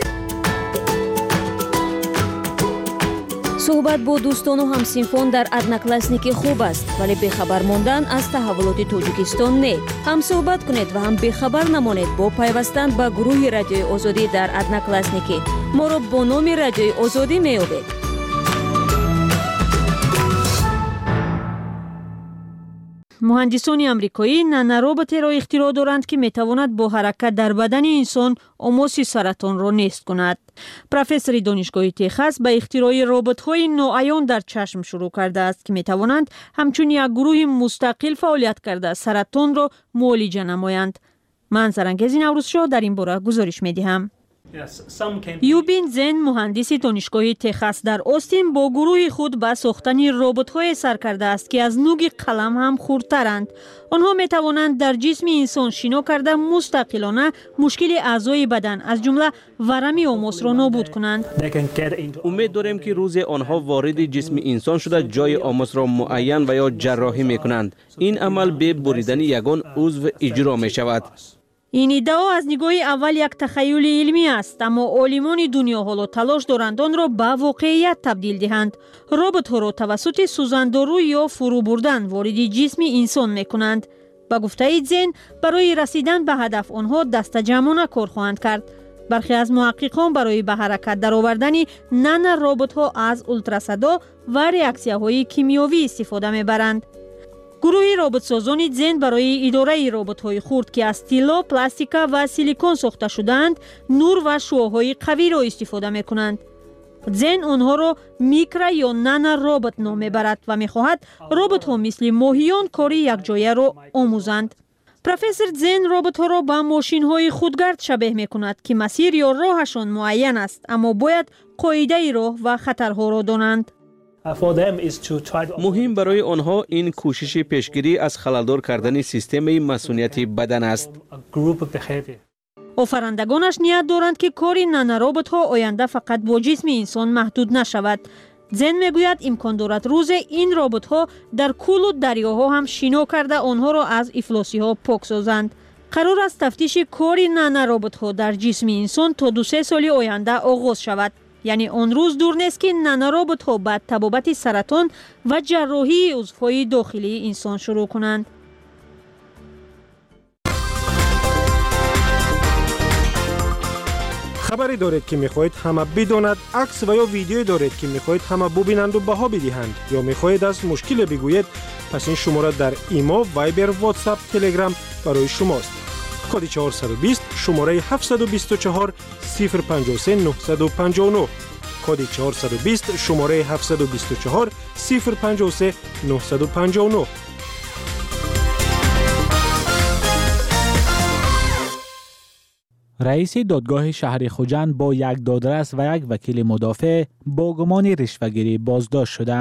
صحبت با دوستان و همسینفان در ادناکلاسنیکی خوب است، ولی بخبر ماندن از تحولات تاجیکستان نه. هم صحبت کنید و هم بخبر نمانید با پیوستن به گروه رادیوی آزادی در ادناکلاسنیکی. ما را با نام رادیوی آزادی میابید. مهندسان آمریکایی نانoroboت را اختراع دارند که میتواند با حرکت در بدن انسان آماس سرطان را نیست کند. پروفسور دانشگاه تگزاس به اختراع ربات‌های نوعیان در چشم شروع کرده است که میتوانند همچون یک گروه مستقل فعالیت کرده سرطان را معالجه نمایند. من سرانگیز نوروزشاه در این باره گزارش میدهم. یوبین زن مهندس دانشگاه تگزاس در آستین با گروه خود به ساختن ربات‌های سر کرده است که از نوک قلم هم خردترند. آنها می توانند در جسم انسان شنا کرده مستقلانه مشکل اعضای بدن از جمله ورم آماس را نابود کنند. امید داریم که روز آنها وارد جسم انسان شده جای آماس را معین و یا جراحی می کنند. این عمل به بریدن یگان عضو اجرا می شود. این ادعا از نگاه اول یک تخیل علمی است، اما عالمان دنیا حالا تلاش دارند آن را به واقعیت تبدیل دهند. ربات ها را توسط سوزاندارو یا فرو بردن وارد جسم انسان می کنند. به گفته زن برای رسیدن به هدف آنها دست جمعانه کار خواهند کرد. برخی از محققان برای به حرکت درآوردن نان ربات ها از اولتراسدا و ریاکسیه های کیمیایی استفاده می برند. گروه ربات سازان زن برای اداره ربات‌های خرد که از طلا، پلاستیک و سیلیکون ساخته شدند، نور و شعاع‌های قوی را استفاده می‌کنند. زن آنها را میکرو یا نانو ربات نام می‌برد و می‌خواهد ربات‌ها مثل ماهیان کاری یکجایه را آموزند. پروفسور زن ربات‌ها را به ماشین‌های خودگرد شبیه می‌کند که مسیر یا راهشان معین است، اما باید قاعده راه و خطرها را دانند. مهم برای آنها این کوشش پیشگیری از خللدار کردن سیستم مسئولیت بدن است. آفرندگانش نیت دارند که کار نانoroboت ها آینده فقط با جسم انسان محدود نشود. زن میگوید امکان دارد روز این ربات ها در کل و دریاها هم شنا کرده آنها را از افلاسی ها پاک سازند. قرار است تفتیش کار نانoroboت ها در جسم انسان تا دو سه سال آینده آغاز شود. یعنی آن روز دور نیست که نانoroboت ها به تبابت سرطان و جراحی عضوهای داخلی انسان شروع کنند. خبری دارید که میخواهید همه بداند، عکس و یا ویدیویی دارید که میخواهید همه ببینند و بها بدهند، یا میخواهید از مشکل بگویید، پس این شماره در ایما، وایبر، واتساپ، تلگرام برای شماست. کد چهارصد و بیست شماره هفتصد و بیست و چهار صفر پنجاه و سه نهصد و پنجاه و نه. کد چهارصد و بیست شماره هفتصد و بیست و چهار صفر پنجاه و سه نهصد و پنجاه و نه. رئیس دادگاه شهر خوجند با یک دادرس و یک وکیل مدافع با گمان رشوه‌گیری بازداشت شدند.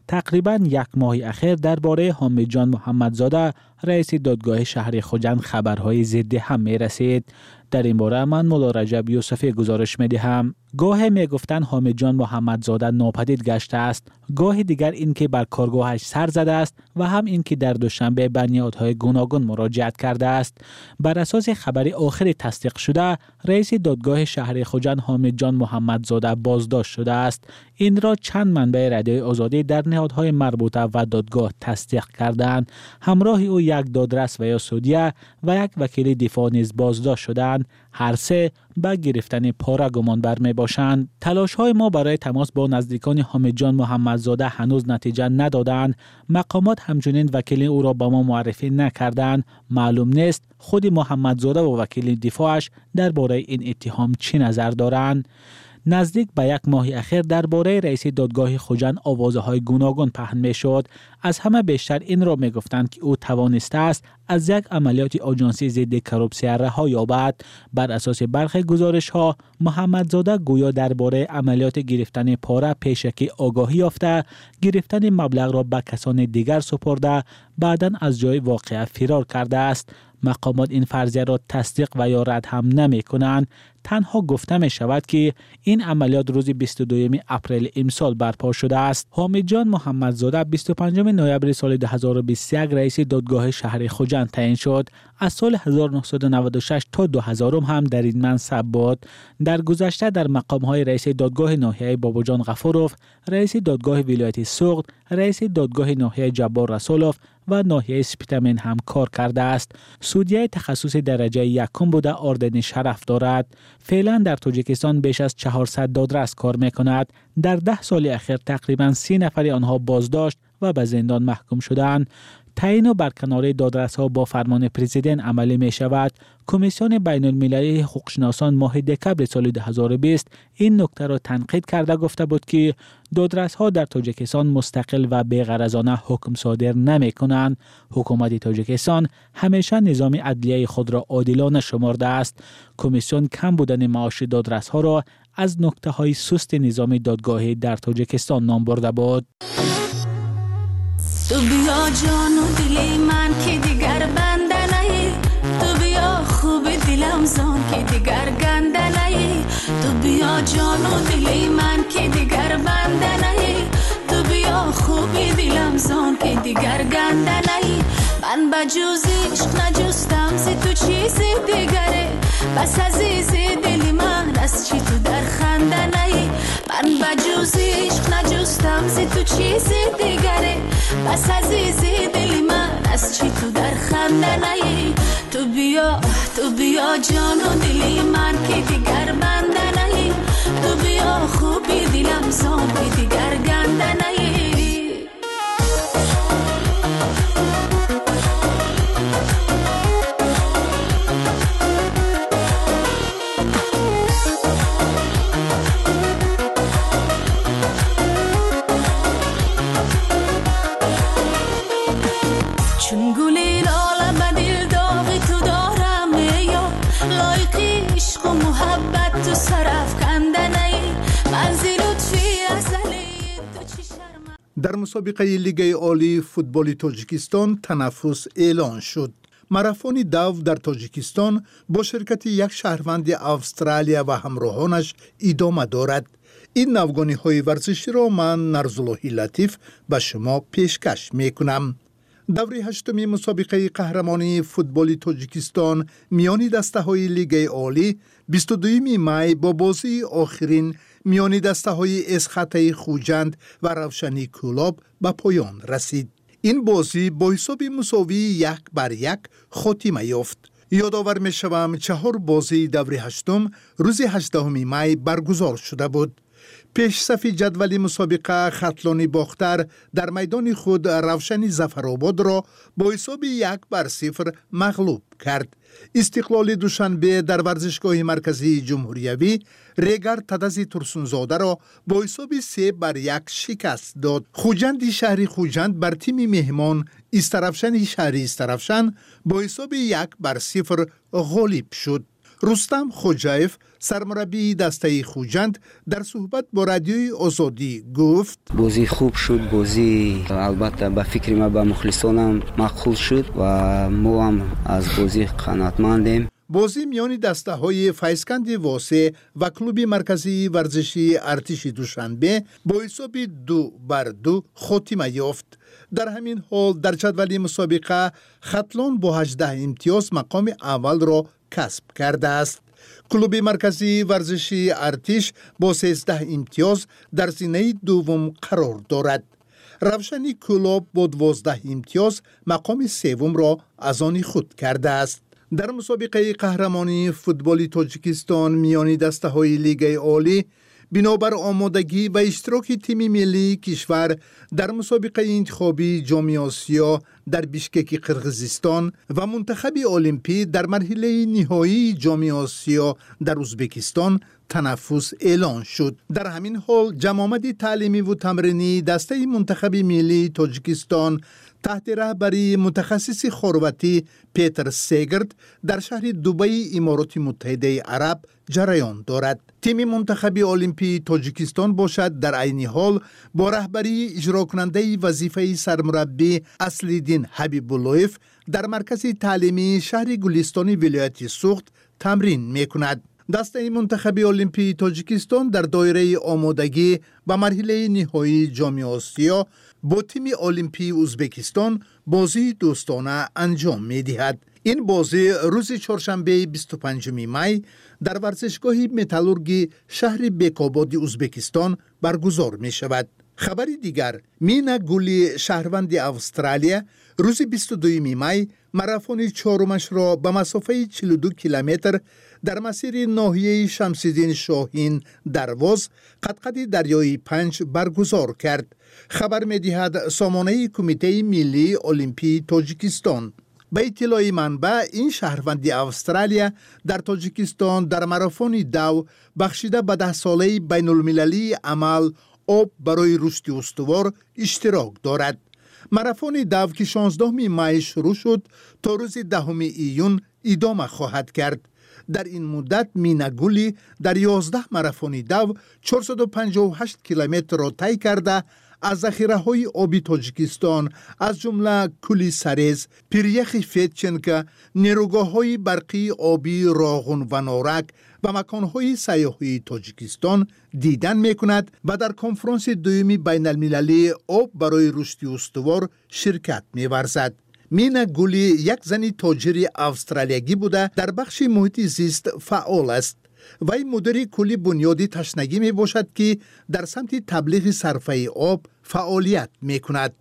تقریباً یک ماه اخیر درباره حامد جان محمدزاده رئیس دادگاه شهر خوجند خبرهای ضد هم می رسید. در این باره من مولا رجب یوسفی گزارش می دهم. گاه می گفتن حامد جان محمدزاده ناپدید گشته است، گاه دیگر این که بر کارگاهش سر زده است و هم این که در دوشنبه به نهادهای گوناگون مراجعت کرده است. بر اساس خبر آخری تصدیق شده، رئیس دادگاه شهر خوجند حامد جان محمدزاده بازداشت شده است. این را چند منبع رادیوی آزادی در نهادهای مربوطه و دادگاه تصدیق کردند. همراه او یک دادرس و یا سودیه و یک وکیل دفاع نیز بازداشت شدند. هر سه به گرفتن پاره گمان بر می باشند. تلاش های ما برای تماس با نزدیکان حامد جان محمدزاده هنوز نتیجه ندادند. مقامات همچنین وکیل او را به ما معرفی نکردند. معلوم نیست خود محمدزاده و وکیل دفاعش درباره این اتهام چی نظر دارند. نزدیک به یک ماه اخیر درباره رئیس دادگاه خوجند آوازهای گوناگون پهن می شد. از همه بیشتر این را می گفتند که او توانسته است از یک عملیات آژانسی ضد کروپسی رها یابد. بر اساس برخی گزارش ها محمدزاده گویا درباره عملیات گرفتن پاره پیشکی آگاهی یافته، گرفتن مبلغ را به کسان دیگر سپرده، بعداً از جای واقعه فرار کرده است. مقامات این فرضیه را تصدیق و یا رد هم نمی کنند. تنها گفته می شود که این عملیات روز بیست و دوم اپریل امسال برپا شده است. حامد جان محمدزاده بیست و پنجم نوامبر سال دو هزار و بیست و یک رئیس دادگاه شهر خوجند تعیین شد. از سال هزار و نهصد و نود و شش تا دو هزار هم در این منصب بود. در گذشته در مقام های رئیس دادگاه ناحیه باباجان غفوروف، رئیس دادگاه ولایت سوغد، رئیس دادگاه ناحیه جبار رسولوف و ناحیه سپیتامن هم کار کرده است. سودیه تخصص درجه یکم بوده اردن شرف دارد. فعلا در تاجیکستان بیش از چهارصد دادرس کار میکند. در ده سال اخیر تقریبا سی نفر آنها بازداشت و به زندان محکوم شدند. تعیین و برکناری دادرس ها با فرمان پرزیدنت عملی می شود. کمیسیون بین المللی حقوقشناسان ماه دکبر سال دو هزار و بیست این نکته را تنقید کرده گفته بود که دادرس ها در تاجیکستان مستقل و بی‌غرضانه حکم صادر نمی کنند. حکومت تاجیکستان همیشه نظام عدلیه خود را عادلانه شمرده است. کمیسیون کم بودن معاش دادرس ها را از نکته های سست نظام دادگاهی در تاجیکستان نام برده بود. تو بیا جان و دلی من که دیگر بنده نهی، تو بیا خوب دلم زان که دیگر گنده نهی، تو بیا جان و دلی من که دیگر بنده نهی، تو بیا خوب دلم زان که دیگر گنده نهی. من به جز عشق نجستم زی تو چیزی دیگره، بس عزیز دلی من از چی تو در خنده نهی. من به جز عشق نجستم زی تو چیزی دیگره، بس عزیز دلی من از چی تو در خنده نهی. تو بیا تو بیا جان و دلی من که دیگر بنده نهی، تو بیا خوبی دلم زان که دیگر گنده نهی. چون گلی لاله به دل داغی تو دارم یا لایقی عشق و محبت تو سرف کنده نی منزل لطفی ازلی تو چی شرم. در مسابقه لیگ عالی فوتبال تاجیکستان تنفس اعلان شد. ماراتون دو در تاجیکستان با شرکت یک شهروند استرالیا و همراهانش ادامه دارد. این نوگانی های ورزشی را من نرزاللهی لطیف به شما پیشکش می کنم. دوره هشتمی مسابقه قهرمانی فوتبال تاجیکستان میان دسته های لیگ عالی بیست و دوم می با بازی آخرین میان دسته های اسخطه خوجند و روشنی کلاب به پایان رسید. این بازی با حساب مساوی یک بر یک خاتمه یافت. یادآور می شوم چهار بازی دوره هشتم روز هجدهم می برگزار شده بود. پیش صف جدول مسابقه خطلانی باختر در میدان خود روشنی ظفرآباد را با حساب یک بر صفر مغلوب کرد. استقلال دوشنبه در ورزشگاه مرکزی جمهوریوی ریگر تدزی ترسونزاده را با حساب سه بر یک شکست داد. خوجند شهری خوجند بر تیم مهمان استرفشن شهری استرفشن با حساب یک بر صفر غالب شد. رستم خوجایف سرمربی دسته خوجند در صحبت با رادیوی آزادی گفت بازی خوب شد، بازی البته به فکر ما به مخلصانم مقبول شد و ما هم از بازی قناعتمندیم. بازی میان دسته های فیضکند واسه و کلوب مرکزی ورزشی ارتش دوشنبه با حساب دو بر دو خاتمه یافت. در همین حال در جدول مسابقه ختلان با هجده امتیاز مقام اول را کسب کرده است. کلوب مرکزی ورزشی ارتش با سیزده امتیاز در زینه دوم قرار دارد. روشنی کلوب با دوازده امتیاز مقام سوم را از آن خود کرده است. در مسابقه قهرمانی فوتبال تاجیکستان میان دسته های لیگ عالی بنابر آمادگی و اشتراک تیم ملی کشور در مسابقه انتخابی جام آسیا در بیشکک قرقیزستان و منتخب المپی در مرحله نهایی جام آسیا در ازبکستان تنفس اعلان شد. در همین حال جمع تعلیمی و تمرینی دسته منتخب ملی تاجیکستان تحت رهبری متخصص خرواتی پیتر سیگرد در شهر دبی امارات متحده عرب جریان دارد. تیم منتخب المپی تاجیکستان باشد در عین حال با رهبری اجرا کننده وظیفه سرمربی اصلیدین حبیب‌اللهیف در مرکز تعلیمی شهر گلستان ولایت سوخت تمرین می‌کند. دسته منتخب المپی تاجیکستان در دایره آمادگی به مرحله نهایی جام آسیا با تیم المپی ازبکستان بازی دوستانه انجام می‌دهد. این بازی روز چهارشنبه بیست و پنجم می در ورزشگاه متالورگی شهر بیکاباد ازبکستان برگزار می شود. خبری دیگر، مینا گولی شهروند استرالیا روز بیست و دوم می ماراتون چهارمش را به مسافه چهل و دو کیلومتر در مسیر ناحیه شمس‌الدین شاهین درواز قطقط دریای پنج برگزار کرد. خبر می‌دهد سامانه کمیته ملی المپی تاجیکستان. به اطلاع منبع این شهروند استرالیا در تاجیکستان در ماراتون دو بخشیده به ده ساله بین المللی عمل آب برای رشد استوار اشتراک دارد. ماراتون دو که شانزدهم می شروع شد تا روز دهم ایون ادامه خواهد کرد. در این مدت مینا گولی در یازده ماراتون دو چهارصد و پنجاه و هشت کیلومتر را طی کرده از ذخیره‌های آبی تاجیکستان از جمله کولی سرز، پیریخ فیتچنکا، نیروگاه‌های برقی آبی راغون و نارک و مکان‌های سیاحی تاجیکستان دیدن می‌کند و در کنفرانس دومی بین المللی آب برای رشد استوار شرکت می‌ورزد. مینا گولی یک زن تاجر استرالیایی بوده در بخش محیط زیست فعال است. وی مدیر کلی بنیادی تشنگی می باشد که در سمت تبلیغ صرفه آب فعالیت می کند.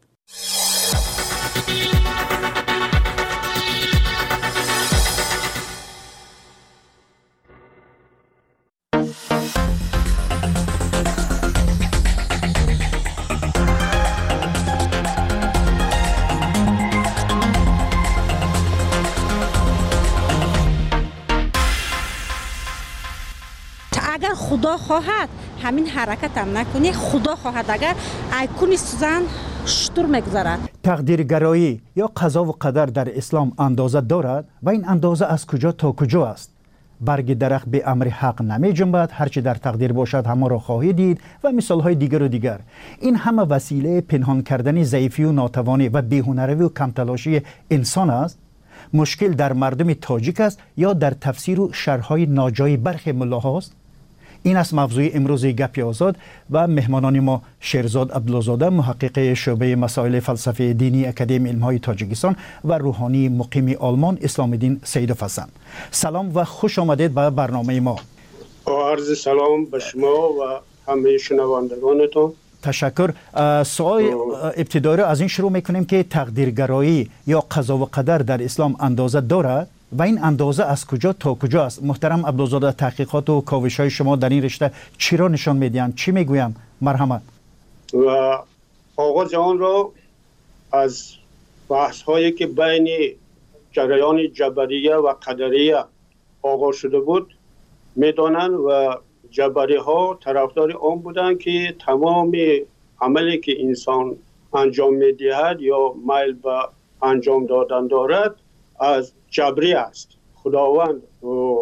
اگر خدا خواهد همین حرکت هم نکنی، خدا خواهد اگر ایکون سوزن شطور میگذارد. تقدیرگرایی یا قضا و قدر در اسلام اندازه دارد و این اندازه از کجا تا کجا است؟ برگ درخت به امر حق نمی جنبد، هرچی در تقدیر باشد همه را خواهی دید و مثال های دیگر و دیگر. این همه وسیله پنهان کردن ضعیفی و ناتوانی و بی‌هنری و کمتلاشی انسان است. مشکل در مردم تاجیک است یا در تفسیر و شرح‌های ناجای برخی ملاهاست؟ این است موضوع امروز گپ آزاد و مهمانان ما شیرزاد عبدالله‌زاده محقق شعبه مسائل فلسفه دینی اکادمی علم‌های تاجیکستان و روحانی مقیم آلمان اسلام الدین سیدوف هستند. سلام و خوش آمدید به برنامه ما. عرض سلام به شما و همه شنوندگانتون. تشکر. سوال ابتدایی را از این شروع میکنیم که تقدیرگرایی یا قضا و قدر در اسلام اندازه دارد و این اندازه از کجا تا کجا است؟ محترم عبدالله‌زاده، تحقیقات و کاوش های شما در این رشته چی را نشان میدهند؟ چی میگویم؟ مرحمت. و آغاز آن را از بحث هایی که بین جریان جبریه و قدریه آغاز شده بود میدانند و جبری ها طرفدار آن بودند که تمام عملی که انسان انجام میدهد یا میل به انجام دادن دارد از جبری است. خداوند و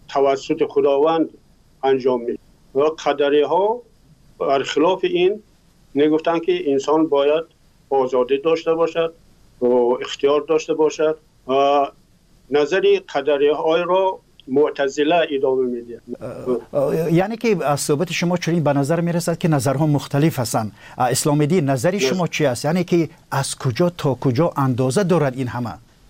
توسط خداوند انجام میشه و قدری ها برخلاف این نگفتن که انسان باید آزادی داشته باشد و اختیار داشته باشد و نظری قدری های را معتزله ادامه میده. یعنی که از صحبت شما چنین به نظر میرسد که نظرها مختلف هستند. اسلام دین نظری شما چی است؟ یعنی که از کجا تا کجا اندازه دارد این همه؟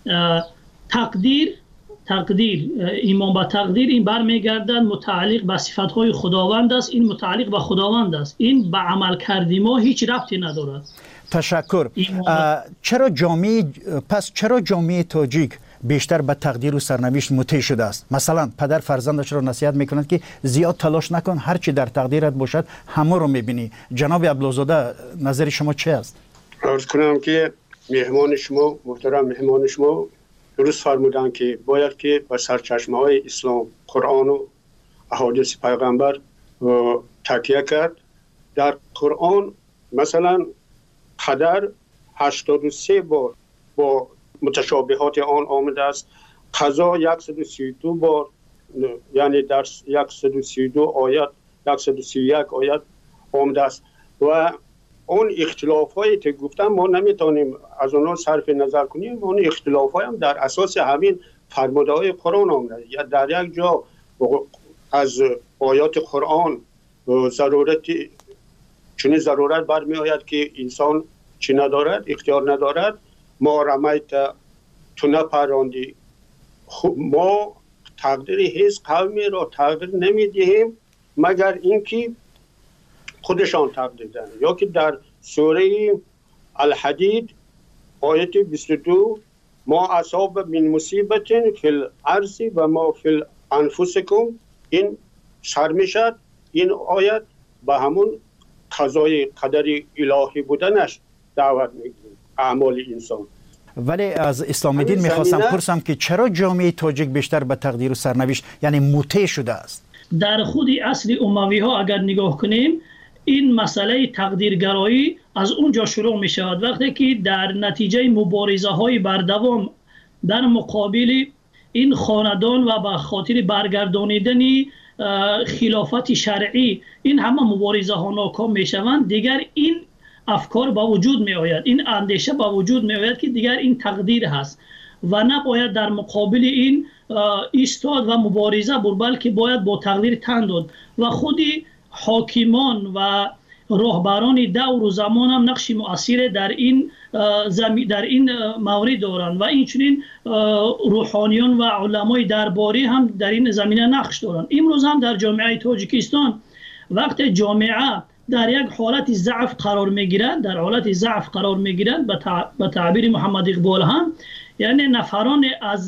تقدیر تقدیر ایمان به تقدیر این برمیگردد متعلق به صفاتهای خداوند است. این متعلق به خداوند است. این به عمل کردی ما هیچ ربطی ندارد. تشکر. چرا جامعه پس چرا جامعه تاجیک بیشتر به تقدیر و سرنوشت مطیع شده است؟ مثلا پدر فرزندش را نصیحت میکند که زیاد تلاش نکن، هر چی در تقدیرت باشد همه رو میبینی. جناب عبدالزاده نظر شما چه است؟ عرض کنم که مهمان شما محترم مهمان شما درست فرمودن که باید که به سرچشمه های اسلام، قرآن و احادیث پیغمبر تکیه کرد. در قرآن مثلا قدر هشتاد و سه بار با متشابهات آن آمده است. قضا صد و سی و دو بار، یعنی در صد و سی و دو آیت صد و سی و یک آیت آمده است و اون اختلاف هایی که گفتم ما نمیتونیم از اونها صرف نظر کنیم. اون اختلاف های هم در اساس همین فرموده های قرآن آمده. یا در یک جا از آیات قرآن ضرورت چنین ضرورت برمی آید که انسان چی ندارد، اختیار ندارد. ما رمیت تو نپراندی. ما تقدیر هیچ قومی را تغییر نمیدهیم مگر اینکه خودشان تقدیر دهند. یا که در سوره الحدید آیت بیست و دو ما اصاب من مصیبت فی الارض و ما فی انفسکم، این سر میشد. این آیت به همون قضای قدری الهی بودنش دعوت میگیره اعمال انسان. ولی از اسلام دین میخواستم پرسم که چرا جامعه تاجیک بیشتر به تقدیر و سرنوشت یعنی مطیع شده است؟ در خود اصل اموی ها اگر نگاه کنیم این مسئله تقدیرگرایی از اونجا شروع می شود. وقتی که در نتیجه مبارزه های بردوام در مقابل این خاندان و به خاطر برگردانیدن خلافت شرعی این همه مبارزه ها ناکام می شوند، دیگر این افکار با وجود می آید، این اندیشه با وجود می آید که دیگر این تقدیر هست و نباید در مقابل این ایستاد و مبارزه بود، بلکه باید با تقدیر تن داد. و خودی حاکمان و راهبران دور و زمان هم نقش مؤثر در این زمین در این مورد دارند و اینچنین روحانیان و علمای درباری هم در این زمینه نقش دارند. امروز هم در جامعه تاجیکستان وقتی جامعه در یک حالت ضعف قرار میگیرند در حالت ضعف قرار میگیرند به تعبیر محمد اقبال هم یعنی نفران از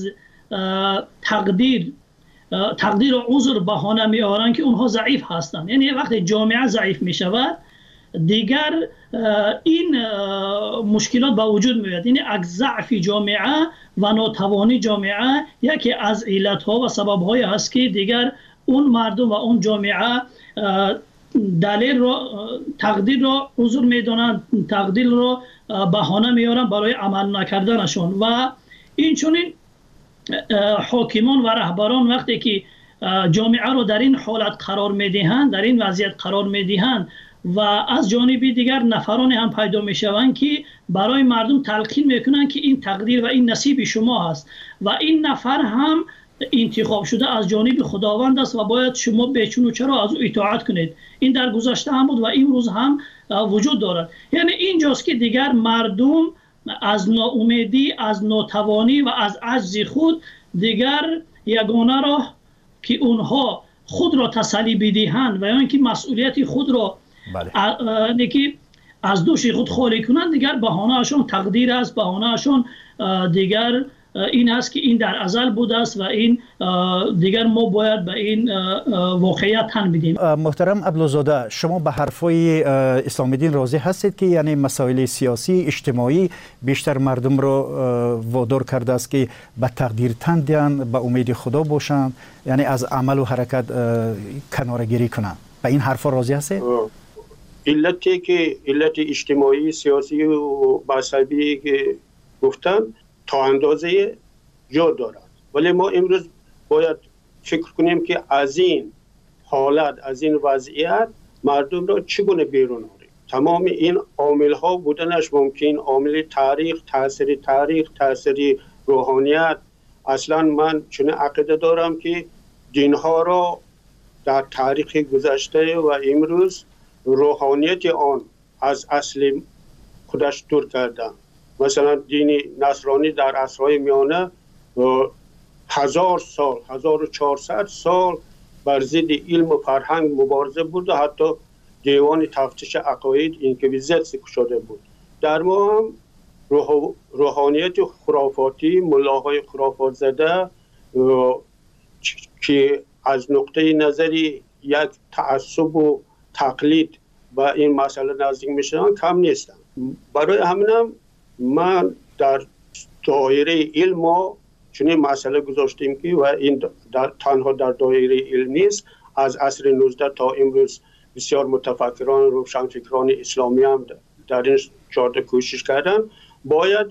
تقدیر تقدیر و عذر بهانه میآورند که اونها ضعیف هستند. یعنی وقتی جامعه ضعیف می شود دیگر این مشکلات به وجود میاد. یعنی از ضعف جامعه و ناتوانی جامعه یکی از علتها و سببهای هست که دیگر اون مردم و اون جامعه دلیل را تقدیر را عذر میدانند، تقدیر را بهانه میارند برای عمل نکردنشون. و این چنین حاکمان و رهبران وقتی که جامعه را در این حالت قرار میدهند، در این وضعیت قرار میدهند و از جانب دیگر نفران هم پیدا میشوند که برای مردم تلقین میکنند که این تقدیر و این نصیب شما هست و این نفر هم انتخاب شده از جانب خداوند است و باید شما بچون و چرا از او اطاعت کنید. این در گذشته هم بود و امروز هم وجود دارد. یعنی اینجاست که دیگر مردم از ناامیدی، از ناتوانی و از عجز خود دیگر یگانه راه که اونها خود را تسلی بدهند و یا اینکه مسئولیت خود را بله. که از دوش خود خالی کنند، دیگر بهانه‌شون تقدیر است، بهانه‌شون دیگر این است که این در ازل بوده است و این دیگر ما باید به این واقعیت تن بدیم. محترم عبدالزاده، شما به حرفای اسلام دین راضی هستید که یعنی مسائل سیاسی اجتماعی بیشتر مردم رو وادار کرده است که به تقدیر تن دهند، به امید خدا باشند، یعنی از عمل و حرکت کناره‌گیری کنند؟ به این حرفا راضی هستید؟ علتی که علت اجتماعی سیاسی و مذهبی که گفتم تا اندازه جا دارد، ولی ما امروز باید فکر کنیم که از این حالت، از این وضعیت مردم را چگونه بیرون آوریم. تمام این عامل ها بودنش ممکن، عامل تاریخ، تاثیر تاریخ، تاثیر روحانیت. اصلا من چون عقیده دارم که دین ها را در تاریخ گذشته و امروز روحانیت آن از اصل خودش دور کردن. مثلا دین نصرانی در عصرهای میانه هزار سال، هزار و چهارصد سال بر ضد علم و فرهنگ مبارزه بود و حتی دیوان تفتیش عقاید اینکویزیت شده بود. در ما هم روحانیت خرافاتی، ملاهای خرافات زده که از نقطه نظری یک تعصب و تقلید با این مسئله نزدیک میشن کم نیستن. برای همینم من در دایره علم چنین مسئله گذاشتیم که و این در تنها در دایره علم نیست، از عصر نوزده تا امروز بسیار متفکران روشنفکران اسلامی هم در این جاده کوشش کردن. باید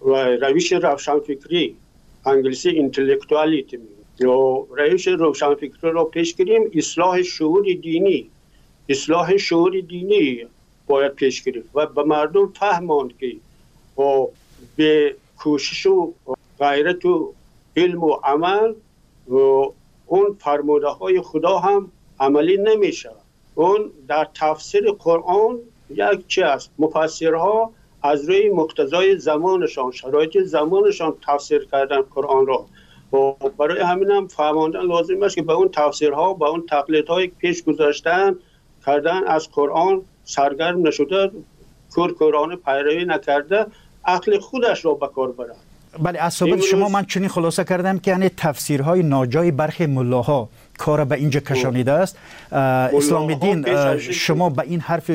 روش روشنفکری، انگلیسی اینتלקچوالیتی یا روش روشنفکری را پیش گیریم. اصلاح شعور دینی، اصلاح شعور دینی باید پیش گرفت و به مردم فهماند که با به کوشش و غیرت و علم و عمل و اون فرموده های خدا هم عملی نمیشه. اون در تفسیر قرآن یک چی است، مفسرها از روی مقتضای زمانشان، شرایط زمانشان تفسیر کردن قرآن را و برای همین هم فهماندن لازم است که به اون تفسیرها، به اون تقلیدهای پیش گذاشتن کردن از قرآن سرگرم نشده، کورکورانه پیروی نکرده، عقل خودش را به کار برد. بله، از صحبت شما من چنین خلاصه کردم که یعنی تفسیرهای ناجای برخی ملاها کار به اینجا کشانیده است. اسلام دین، شما به این حرف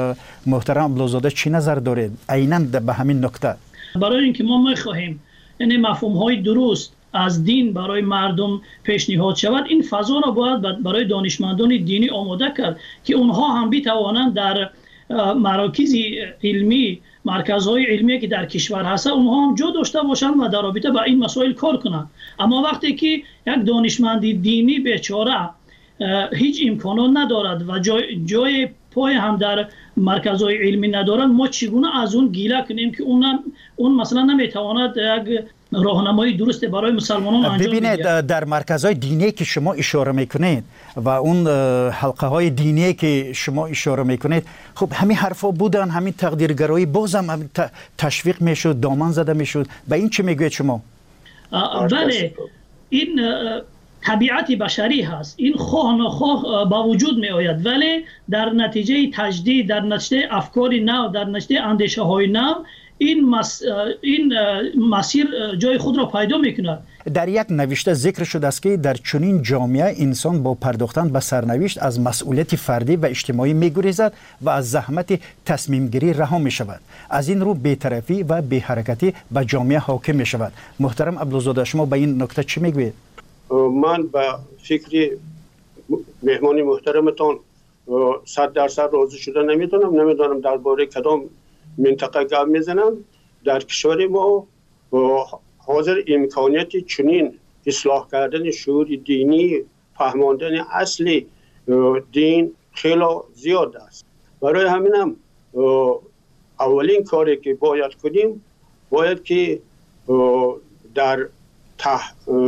محترم عبدالزاده چی نظر دارید عیناً به همین نکته؟ برای اینکه ما میخواهیم یعنی مفهوم های درست از دین برای مردم پیشنهاد شود، این فضا را باید برای دانشمندان دینی آماده کرد که اونها هم بتوانند در مراکز علمی، مرکزهای علمی که در کشور هست اونها هم جا داشته باشند و در رابطه با این مسائل کار کنند. اما وقتی که یک دانشمند دینی بیچاره هیچ امکانات ندارد و جای, جای پای هم در مرکزهای علمی ندارند، ما چگونه از اون گیله کنیم که اون اون مثلا نمیتواند یک راهنمایی درست برای مسلمانان انجام بده؟ ببینید، در مرکزهای دینی که شما اشاره میکنید و اون حلقه های دینی که شما اشاره میکنید، خب همین حرفا بودن، همین تقدیرگرایی بازم همین تشویق میشد، دامن زده میشد. به این چه میگوید شما؟ بله، این طبیعت بشری هست، این خواه نخواه با وجود می آید، ولی در نتیجه تجدید، در نتیجه افکار نو، در نتیجه اندیشه های نو، این مس... این مسیر جای خود را پیدا میکند. در یک نوشته ذکر شده است که در چنین جامعه انسان با پرداختن به سرنوشت از مسئولیت فردی و اجتماعی میگریزد و از زحمت تصمیم گیری رها می شود. از این رو بی‌طرفی و بی‌حرکتی به جامعه حاکم می شود. محترم عبدالزاده، شما به این نکته چی میگوید؟ من به فکر مهمان محترمتان صد درصد راضی شده نمیتونم. نمیدونم درباره کدام منطقه گپ میزنم. در کشور ما حاضر امکانیت چنین اصلاح کردن شعور دینی، فهماندن اصل دین خیلی زیاد است. برای همینم اولین کاری که باید کنیم، باید که در تح...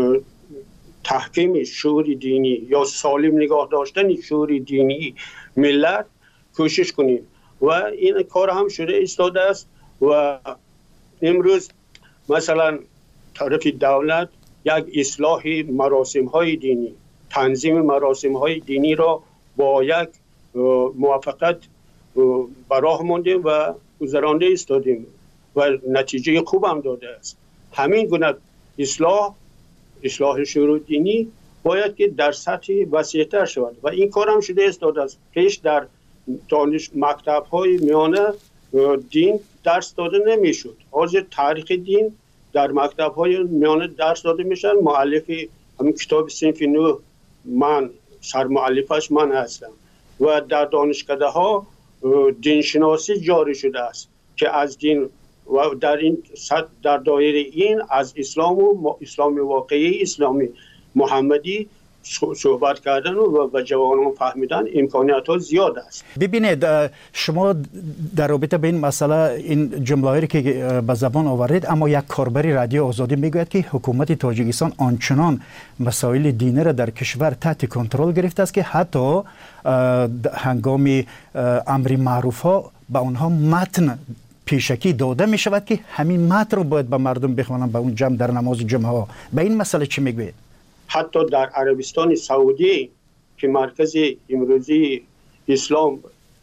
تحکیم شعور دینی یا سالم نگاه داشتن شعور دینی ملت کوشش کنیم و این کار هم شده ایستاده است. و امروز مثلا طرف دولت یک اصلاح مراسم های دینی، تنظیم مراسم های دینی را با یک موافقت براه ماندیم و گذرانده ایستادیم و نتیجه خوب هم داده است. همین گونه اصلاح اصلاح شعور دینی باید که در سطح وسیع‌تر شود و این کار هم شده ایستاده است. پیش در دانش مکتب های میانه دین درس داده نمیشد. حاضر تاریخ دین در مکتب های میانه درس داده میشن. مؤلف همین کتاب صنف نو من سرمؤلفش من هستم و در دانشکده ها دینشناسی جاری شده است که از دین و در این در دایره این از اسلام و اسلام واقعی، اسلام محمدی صحبت کردن و به جوانان فهمیدن امکانیت ها زیاد است. ببینید شما در رابطه به این مسئله این جمله‌ای که به زبان آورید، اما یک کاربر رادیو آزادی میگوید که حکومت تاجیکستان آنچنان مسائل دینی را در کشور تحت کنترل گرفته است که حتی هنگام امر معروف ها به اونها متن پیشکی داده می شود که همین متن رو باید به مردم بخوانند به اون جمع در نماز جمعه ها. به این مسئله چی میگوید؟ حتی در عربستان سعودی که مرکز امروزی اسلام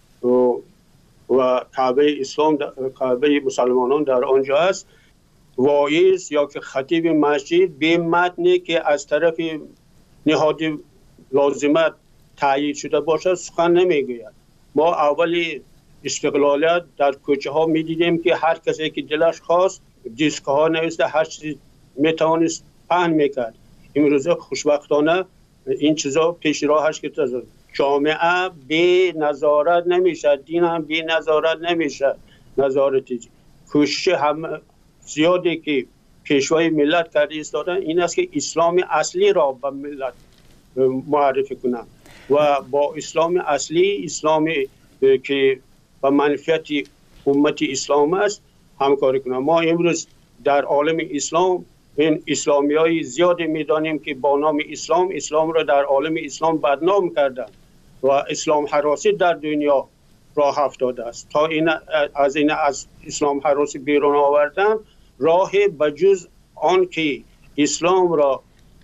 و کعبه اسلام کعبه مسلمانان در آنجا است، واعظ یا که خطیب مسجد به متنی که از طرف نهاد لازمت تایید شده باشد سخن نمیگوید. ما اولی استقلالیت در کوچه ها می دیدیم که هر کسی که دلش خواست دیسک ها نوشته هر چیزی می توانست پهن میکرد. امروزه خوشبختانه این چیزا پیش راهش که جامعه بی نظارت نمیشه، دین هم بی نظارت نمیشه. نظارتی کوشش هم زیادی که پیشوای ملت کرده ایستادن این است که اسلام اصلی را به ملت معرفی کنند و با اسلام اصلی، اسلامی که به منفعت امت اسلام است همکاری کنند. ما امروز در عالم اسلام این اسلامی های زیادی میدانیم که با نام اسلام اسلام را در عالم اسلام بدنام کردند و اسلام هراسی در دنیا راه افتاده است. تا این از این از اسلام هراسی بیرون آوردن راه بجز آن که اسلام را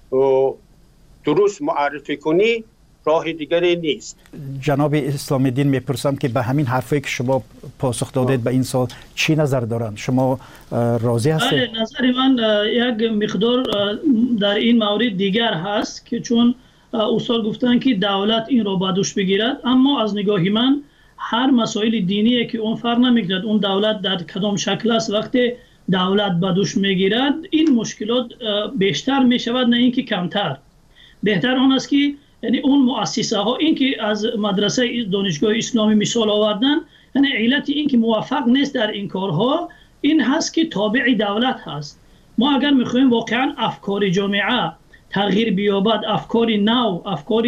درست معرفی کنی راه دیگری نیست. جناب اسلام الدین میپرسم که به همین حرفی که شما پاسخ دادید به این سال چی نظر دارند؟ شما راضی هستید؟ نظر من یک مقدار در این مورد دیگر هست که چون استاد گفتن که دولت این را به دوش بگیرد، اما از نگاه من هر مسائل دینی که اون فرق نمیکند اون دولت در کدام شکل است، وقتی دولت به دوش میگیرد این مشکلات بیشتر میشود نه اینکه کمتر. بهتر آن است که یعنی اون مؤسسه ها این که از مدرسه دانشگاه اسلامی مثال آوردن، یعنی علت این که موفق نیست در این کارها این هست که تابع دولت هست. ما اگر میخوایم واقعا افکار جامعه تغییر بیابد، افکار نو افکار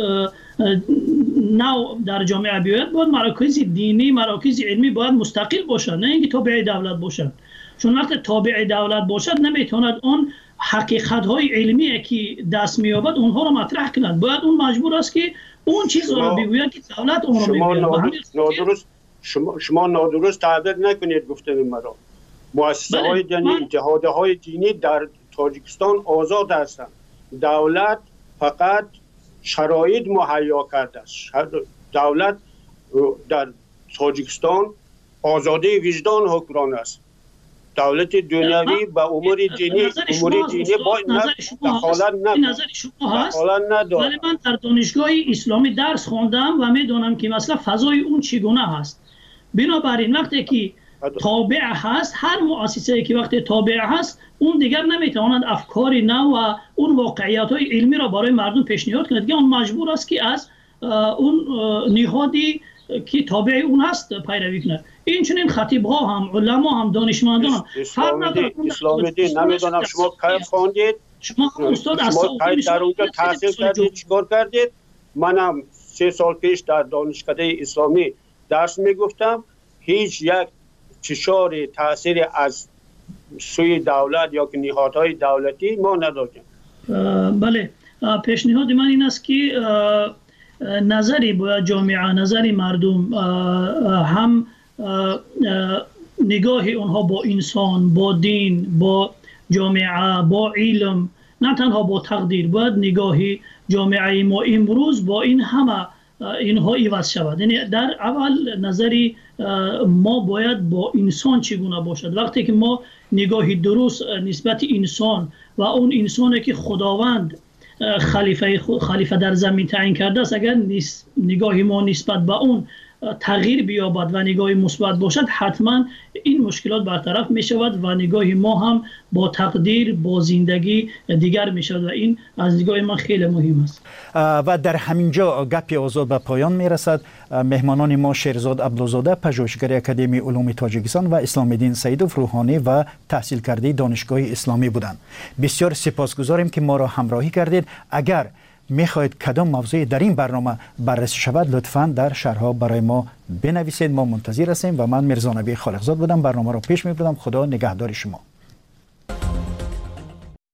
نو در جامعه بیاید، باید مراکز دینی مراکز علمی باید مستقل باشند نه اینکه تابع دولت باشند. چون وقتی تابع دولت باشد نمیتواند اون حقیقت های علمی که دست میابد اونها رو مطرح کند. باید اون مجبور است که اون چیز رو بگوید که دولت اون رو شما نادرست, نادرست شما, شما نادرست تعبیر نکنید گفتن مرا. مؤسسه های دینی من... اتحادیه های دینی در تاجیکستان آزاد هستند. دولت فقط شرایط مهیا کرده است. دولت در تاجیکستان آزادی وجدان حکمران است. دولت دنیوی به امور دینی امور دینی باید دخالت ندارد. ولی من در دانشگاه اسلامی درس خواندم و میدونم که مثلا فضای اون چگونه هست. بنابراین وقتی که تابع هست، هر مؤسسه‌ای که وقتی تابع هست اون دیگر نمیتواند افکار نو و اون واقعیت‌های علمی را برای مردم پیشنهاد کند که اون مجبور است که از اون نهادی که تابع اون هست پیروی کند. این چنین خطیب ها هم علما هم دانشمندان هم فرق نداره. اسلام دین نمیدونم شما کی خواندید، شما استاد از سعودی در اونجا تحصیل کردید، چیکار کردید؟ منم سه سال پیش در دانشکده اسلامی درس میگفتم، هیچ یک فشار تاثیر از سوی دولت یا که نهادهای دولتی ما نداشتیم. بله، پیشنهاد من این است که نظری باید جامعه، نظری مردم هم نگاه اونها با انسان، با دین، با جامعه، با علم، نه تنها با تقدیر، باید نگاه جامعه ما امروز با این همه اینها عوض شود. یعنی در اول نظری ما باید با انسان چگونه باشد. وقتی که ما نگاهی درست نسبت انسان و اون انسانی که خداوند خلیفه خلیفه در زمین تعیین کرده است، اگر نگاه ما نسبت به اون تغییر بیابد و نگاه مثبت باشد، حتما این مشکلات برطرف می شود و نگاه ما هم با تقدیر، با زندگی دیگر می شود و این از نگاه من خیلی مهم است. و در همینجا گپ آزاد به پایان می رسد. مهمانان ما شیرزاد عبدالزاده، پژوهشگر اکادمی علوم تاجیکستان و اسلام الدین سیدوف، روحانی و تحصیل کرده دانشگاه اسلامی بودند. بسیار سپاسگزاریم که ما را همراهی کردید. اگر میخواهید کدام موضوع در این برنامه بررسی شود لطفاً در شرح‌ها برای ما بنویسید. ما منتظر هستیم و من میرزا نبی خالقزاد بودم، برنامه رو پیش میبردم. خدا نگهدار شما.